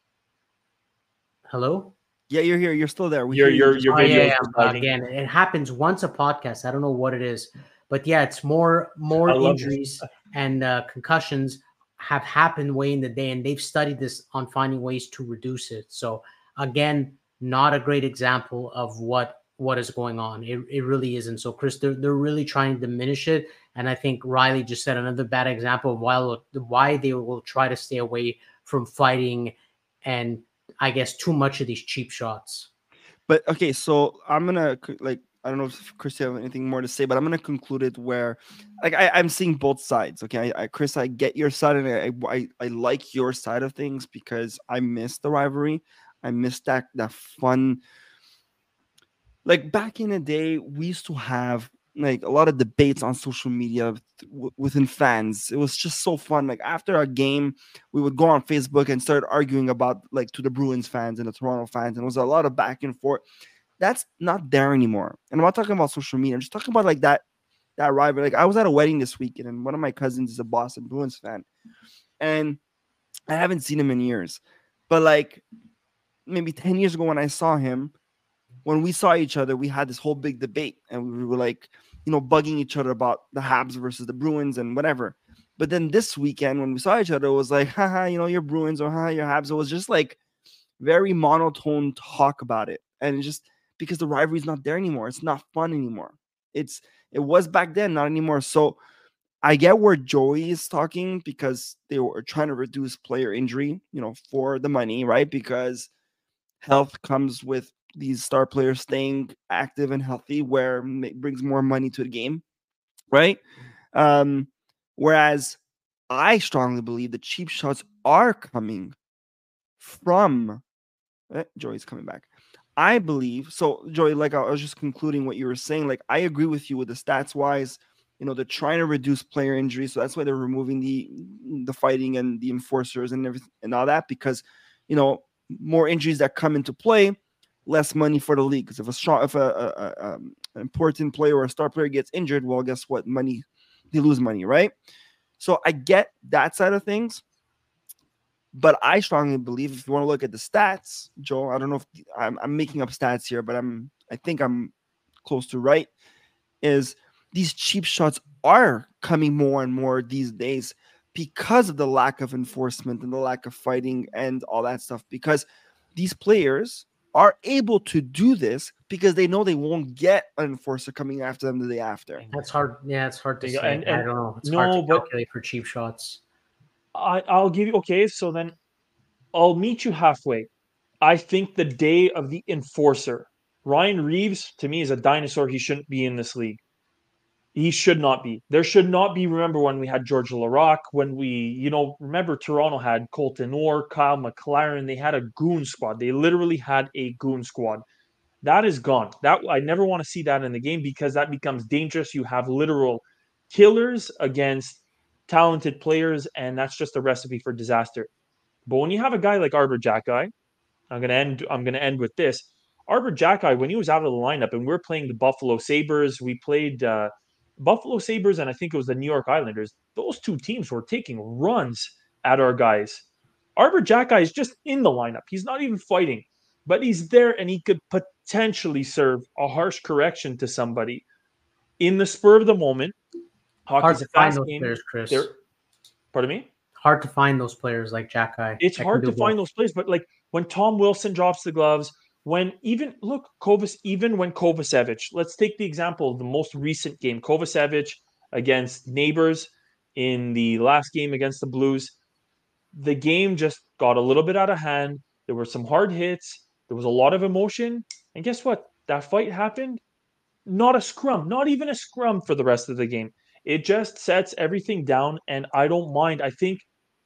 Hello? Yeah, you're here. You're still there. You're again, it happens once a podcast. I don't know what it is. But yeah, it's more injuries and concussions have happened way in the day, and they've studied this on finding ways to reduce it. So again, not a great example of what is going on. It really isn't. So Chris, they're really trying to diminish it, and I think Riley just said another bad example of why they will try to stay away from fighting and I guess too much of these cheap shots. But okay, so I'm gonna I don't know if Chris you have anything more to say, but I'm gonna conclude it where I'm seeing both sides. Okay, Chris, I get your side, and I like your side of things because I miss the rivalry. I miss that fun. Like back in the day, we used to have like a lot of debates on social media within fans. It was just so fun. Like after a game, we would go on Facebook and start arguing about to the Bruins fans and the Toronto fans, and it was a lot of back and forth. That's not there anymore. And I'm not talking about social media. I'm just talking about that rivalry. Like I was at a wedding this weekend, and one of my cousins is a Boston Bruins fan, and I haven't seen him in years. But maybe 10 years ago when I saw him, when we saw each other, we had this whole big debate, and we were bugging each other about the Habs versus the Bruins and whatever. But then this weekend, when we saw each other, it was like, haha, you're Bruins, or haha, you're Habs. It was just very monotone talk about it. And just because the rivalry is not there anymore, it's not fun anymore. It was back then, not anymore. So I get where Joey is talking because they were trying to reduce player injury, for the money, right? Because health comes with these star players staying active and healthy, where it brings more money to the game, right? Whereas I strongly believe the cheap shots are coming from Joey's coming back. I believe so, Joey. I was just concluding what you were saying. I agree with you with the stats wise. they're trying to reduce player injuries, so that's why they're removing the fighting and the enforcers and everything and all that, because more injuries that come into play, less money for the league. Because if an important player or a star player gets injured, well, guess what? They lose money, right? So I get that side of things, but I strongly believe, if you want to look at the stats, Joel, I don't know if I'm making up stats here, but I think I'm close to right, is these cheap shots are coming more and more these days because of the lack of enforcement and the lack of fighting and all that stuff, because these players are able to do this because they know they won't get an enforcer coming after them the day after. That's hard. Yeah, it's hard to say. And I don't know. It's hard to calculate for cheap shots. I'll give you, okay, so then I'll meet you halfway. I think the day of the enforcer, Ryan Reeves, to me, is a dinosaur. He shouldn't be in this league. He should not be. There should not be. Remember when we had George Laraque, when remember Toronto had Colton Orr, Kyle McLaren. They had a goon squad. They literally had a goon squad. That is gone. That I never want to see that in the game, because that becomes dangerous. You have literal killers against talented players, and that's just a recipe for disaster. But when you have a guy like Arber Xhekaj, I'm gonna end with this. Arber Xhekaj, when he was out of the lineup, and we're playing the Buffalo Sabres, we played Buffalo Sabres, and I think it was the New York Islanders. Those two teams were taking runs at our guys. Arber Xhekaj is just in the lineup. He's not even fighting, but he's there, and he could potentially serve a harsh correction to somebody in the spur of the moment. Hockey's a fast game. Players, Chris. Pardon me? Hard to find those players like Xhekaj. It's hard to find those players, but like when Tom Wilson drops the gloves, when Kovacevic, let's take the example of the most recent game, Kovacevic against Neighbors in the last game against the Blues. The game just got a little bit out of hand. There were some hard hits. There was a lot of emotion. And guess what? That fight happened. Not a scrum, not even a scrum for the rest of the game. It just sets everything down, and I don't mind. I think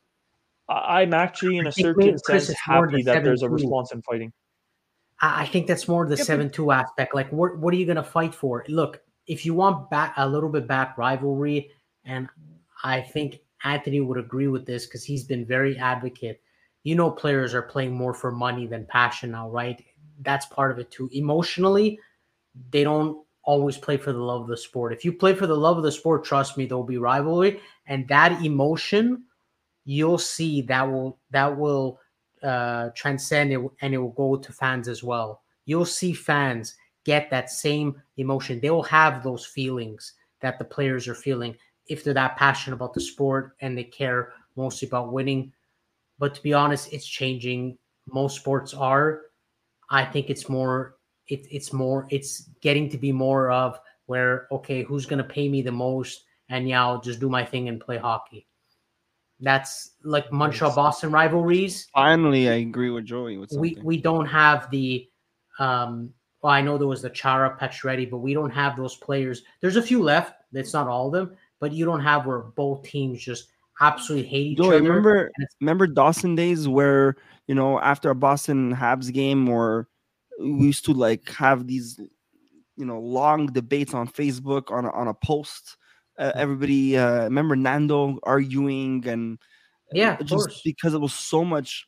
I'm actually, in a certain sense, happy that there's a response in fighting. I think that's more the 7-2 aspect. Like, what are you going to fight for? Look, if you want a little bit back rivalry, and I think Anthony would agree with this because he's been very advocate. Players are playing more for money than passion now, right? That's part of it too. Emotionally, they don't always play for the love of the sport. If you play for the love of the sport, trust me, there'll be rivalry, and that emotion, you'll see that will transcend it, and it will go to fans as well. You'll see fans get that same emotion. They will have those feelings that the players are feeling if they're that passionate about the sport and they care mostly about winning. But to be honest, it's changing. Most sports are. I think it's more. It's getting to be more of where, okay, who's going to pay me the most, and I'll just do my thing and play hockey. That's like Montreal-Boston rivalries. Finally, I agree with Joey. We don't have the I know there was the Chara Pacioretty, but we don't have those players. There's a few left. It's not all of them, but you don't have where both teams just absolutely hate each other. Remember Dawson days where, after a Boston Habs game, or we used to have these, long debates on Facebook on a post. Everybody remember Nando arguing, and just because it was so much,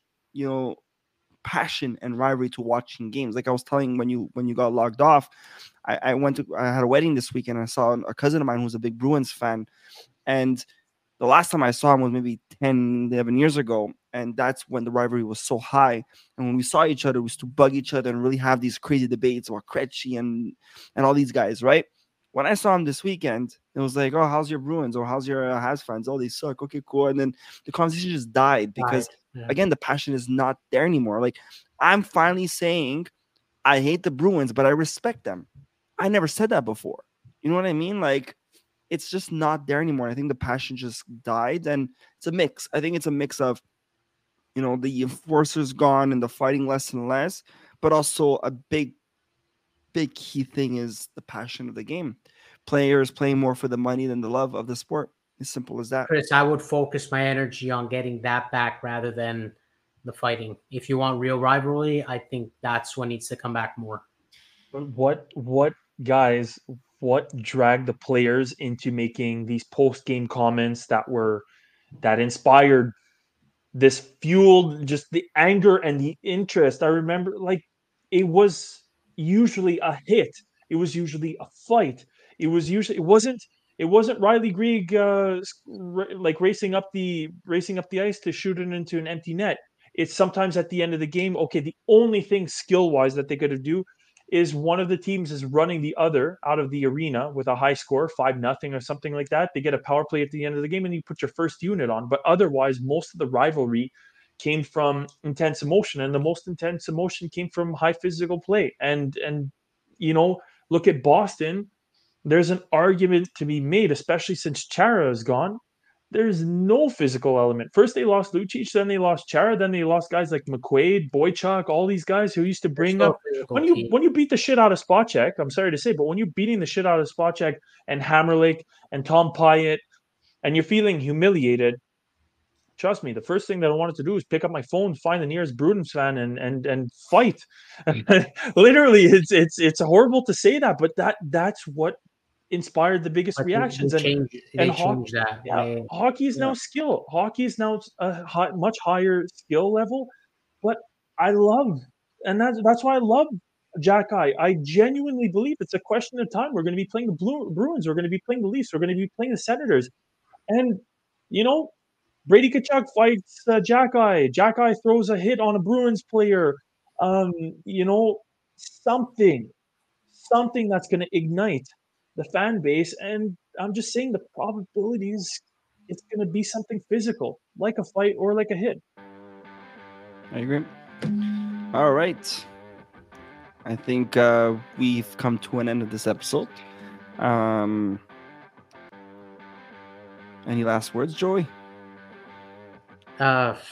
passion and rivalry to watching games. Like I was telling when you got logged off, I had a wedding this weekend. I saw a cousin of mine who's a big Bruins fan, and the last time I saw him was maybe 10, 11 years ago. And that's when the rivalry was so high. And when we saw each other, we used to bug each other and really have these crazy debates about Krejci and all these guys, right? When I saw him this weekend, it was like, oh, how's your Bruins? Or how's your Habs fans? Oh, they suck. Okay, cool. And then the conversation just died because, again, the passion is not there anymore. Like, I'm finally saying I hate the Bruins, but I respect them. I never said that before. You know what I mean? Like, it's just not there anymore. I think the passion just died, and it's a mix. I think it's a mix of, the enforcers gone and the fighting less and less, but also a big key thing is the passion of the game. Players playing more for the money than the love of the sport. As simple as that. Chris, I would focus my energy on getting that back rather than the fighting. If you want real rivalry, I think that's what needs to come back more. What guys, what dragged the players into making these post-game comments that inspired this, fueled just the anger and the interest. I remember, like, it was usually a hit. It was usually a fight. It wasn't Riley Greig like racing up the ice to shoot it into an empty net. It's sometimes at the end of the game. Okay, the only thing skill wise that they could do is one of the teams is running the other out of the arena with a high score, 5-0 or something like that. They get a power play at the end of the game and you put your first unit on. But otherwise, most of the rivalry came from intense emotion, and the most intense emotion came from high physical play. And look at Boston. There's an argument to be made, especially since Chara is gone. There's no physical element. First they lost Lucic, then they lost Chara, then they lost guys like McQuaid, Boychuk, all these guys who used to bring up when you beat the shit out of Spacek. I'm sorry to say, but when you're beating the shit out of Spacek and Hammerlake and Tom Pyatt, and you're feeling humiliated, trust me, the first thing that I wanted to do is pick up my phone, find the nearest Bruins fan, and fight. Literally, it's horrible to say that, but that's what inspired the biggest reactions. Hockey is now skill. Hockey is now a much higher skill level. But I love, and that's why I love Jack Eye. I genuinely believe it's a question of time. We're going to be playing the Bruins. We're going to be playing the Leafs. We're going to be playing the Senators. And, Brady Tkachuk fights Jack Eye. Jack Eye throws a hit on a Bruins player. Something that's going to ignite the fan base. And I'm just saying the probabilities, it's going to be something physical, like a fight or like a hit. I agree. All right. I think we've come to an end of this episode. Any last words, Joey? Nah,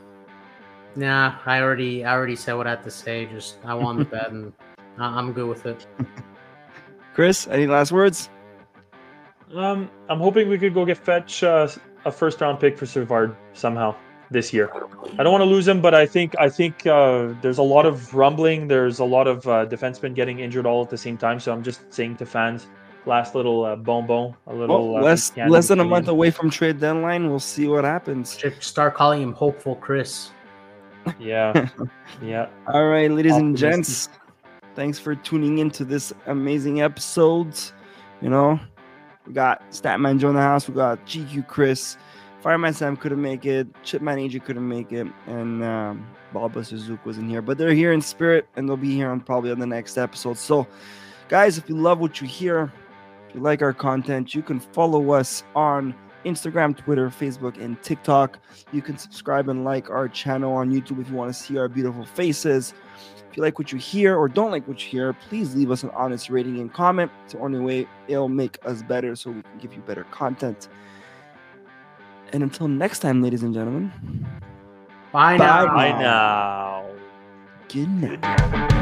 I already said what I had to say. Just I won the bet, and I'm good with it. Chris, any last words? I'm hoping we could go fetch a first-round pick for Savard somehow this year. I don't want to lose him, but I think there's a lot of rumbling. There's a lot of defensemen getting injured all at the same time. So I'm just saying to fans, last little bonbon, a little less than a month away from trade deadline. We'll see what happens. Should start calling him Hopeful Chris. Yeah. All right, ladies and gents, thanks for tuning into this amazing episode. We got Statman Joe in the house. We got GQ Chris. Fireman Sam couldn't make it. Chipman AJ couldn't make it. And Ballbuster Zook wasn't here. But they're here in spirit, and they'll be here probably on the next episode. So, guys, if you love what you hear, if you like our content, you can follow us on Instagram, Twitter, Facebook, and TikTok. You can subscribe and like our channel on YouTube if you want to see our beautiful faces. If you like what you hear or don't like what you hear, please leave us an honest rating and comment. It's the only way it'll make us better so we can give you better content. And until next time, ladies and gentlemen. Bye now. Bye now. Good night.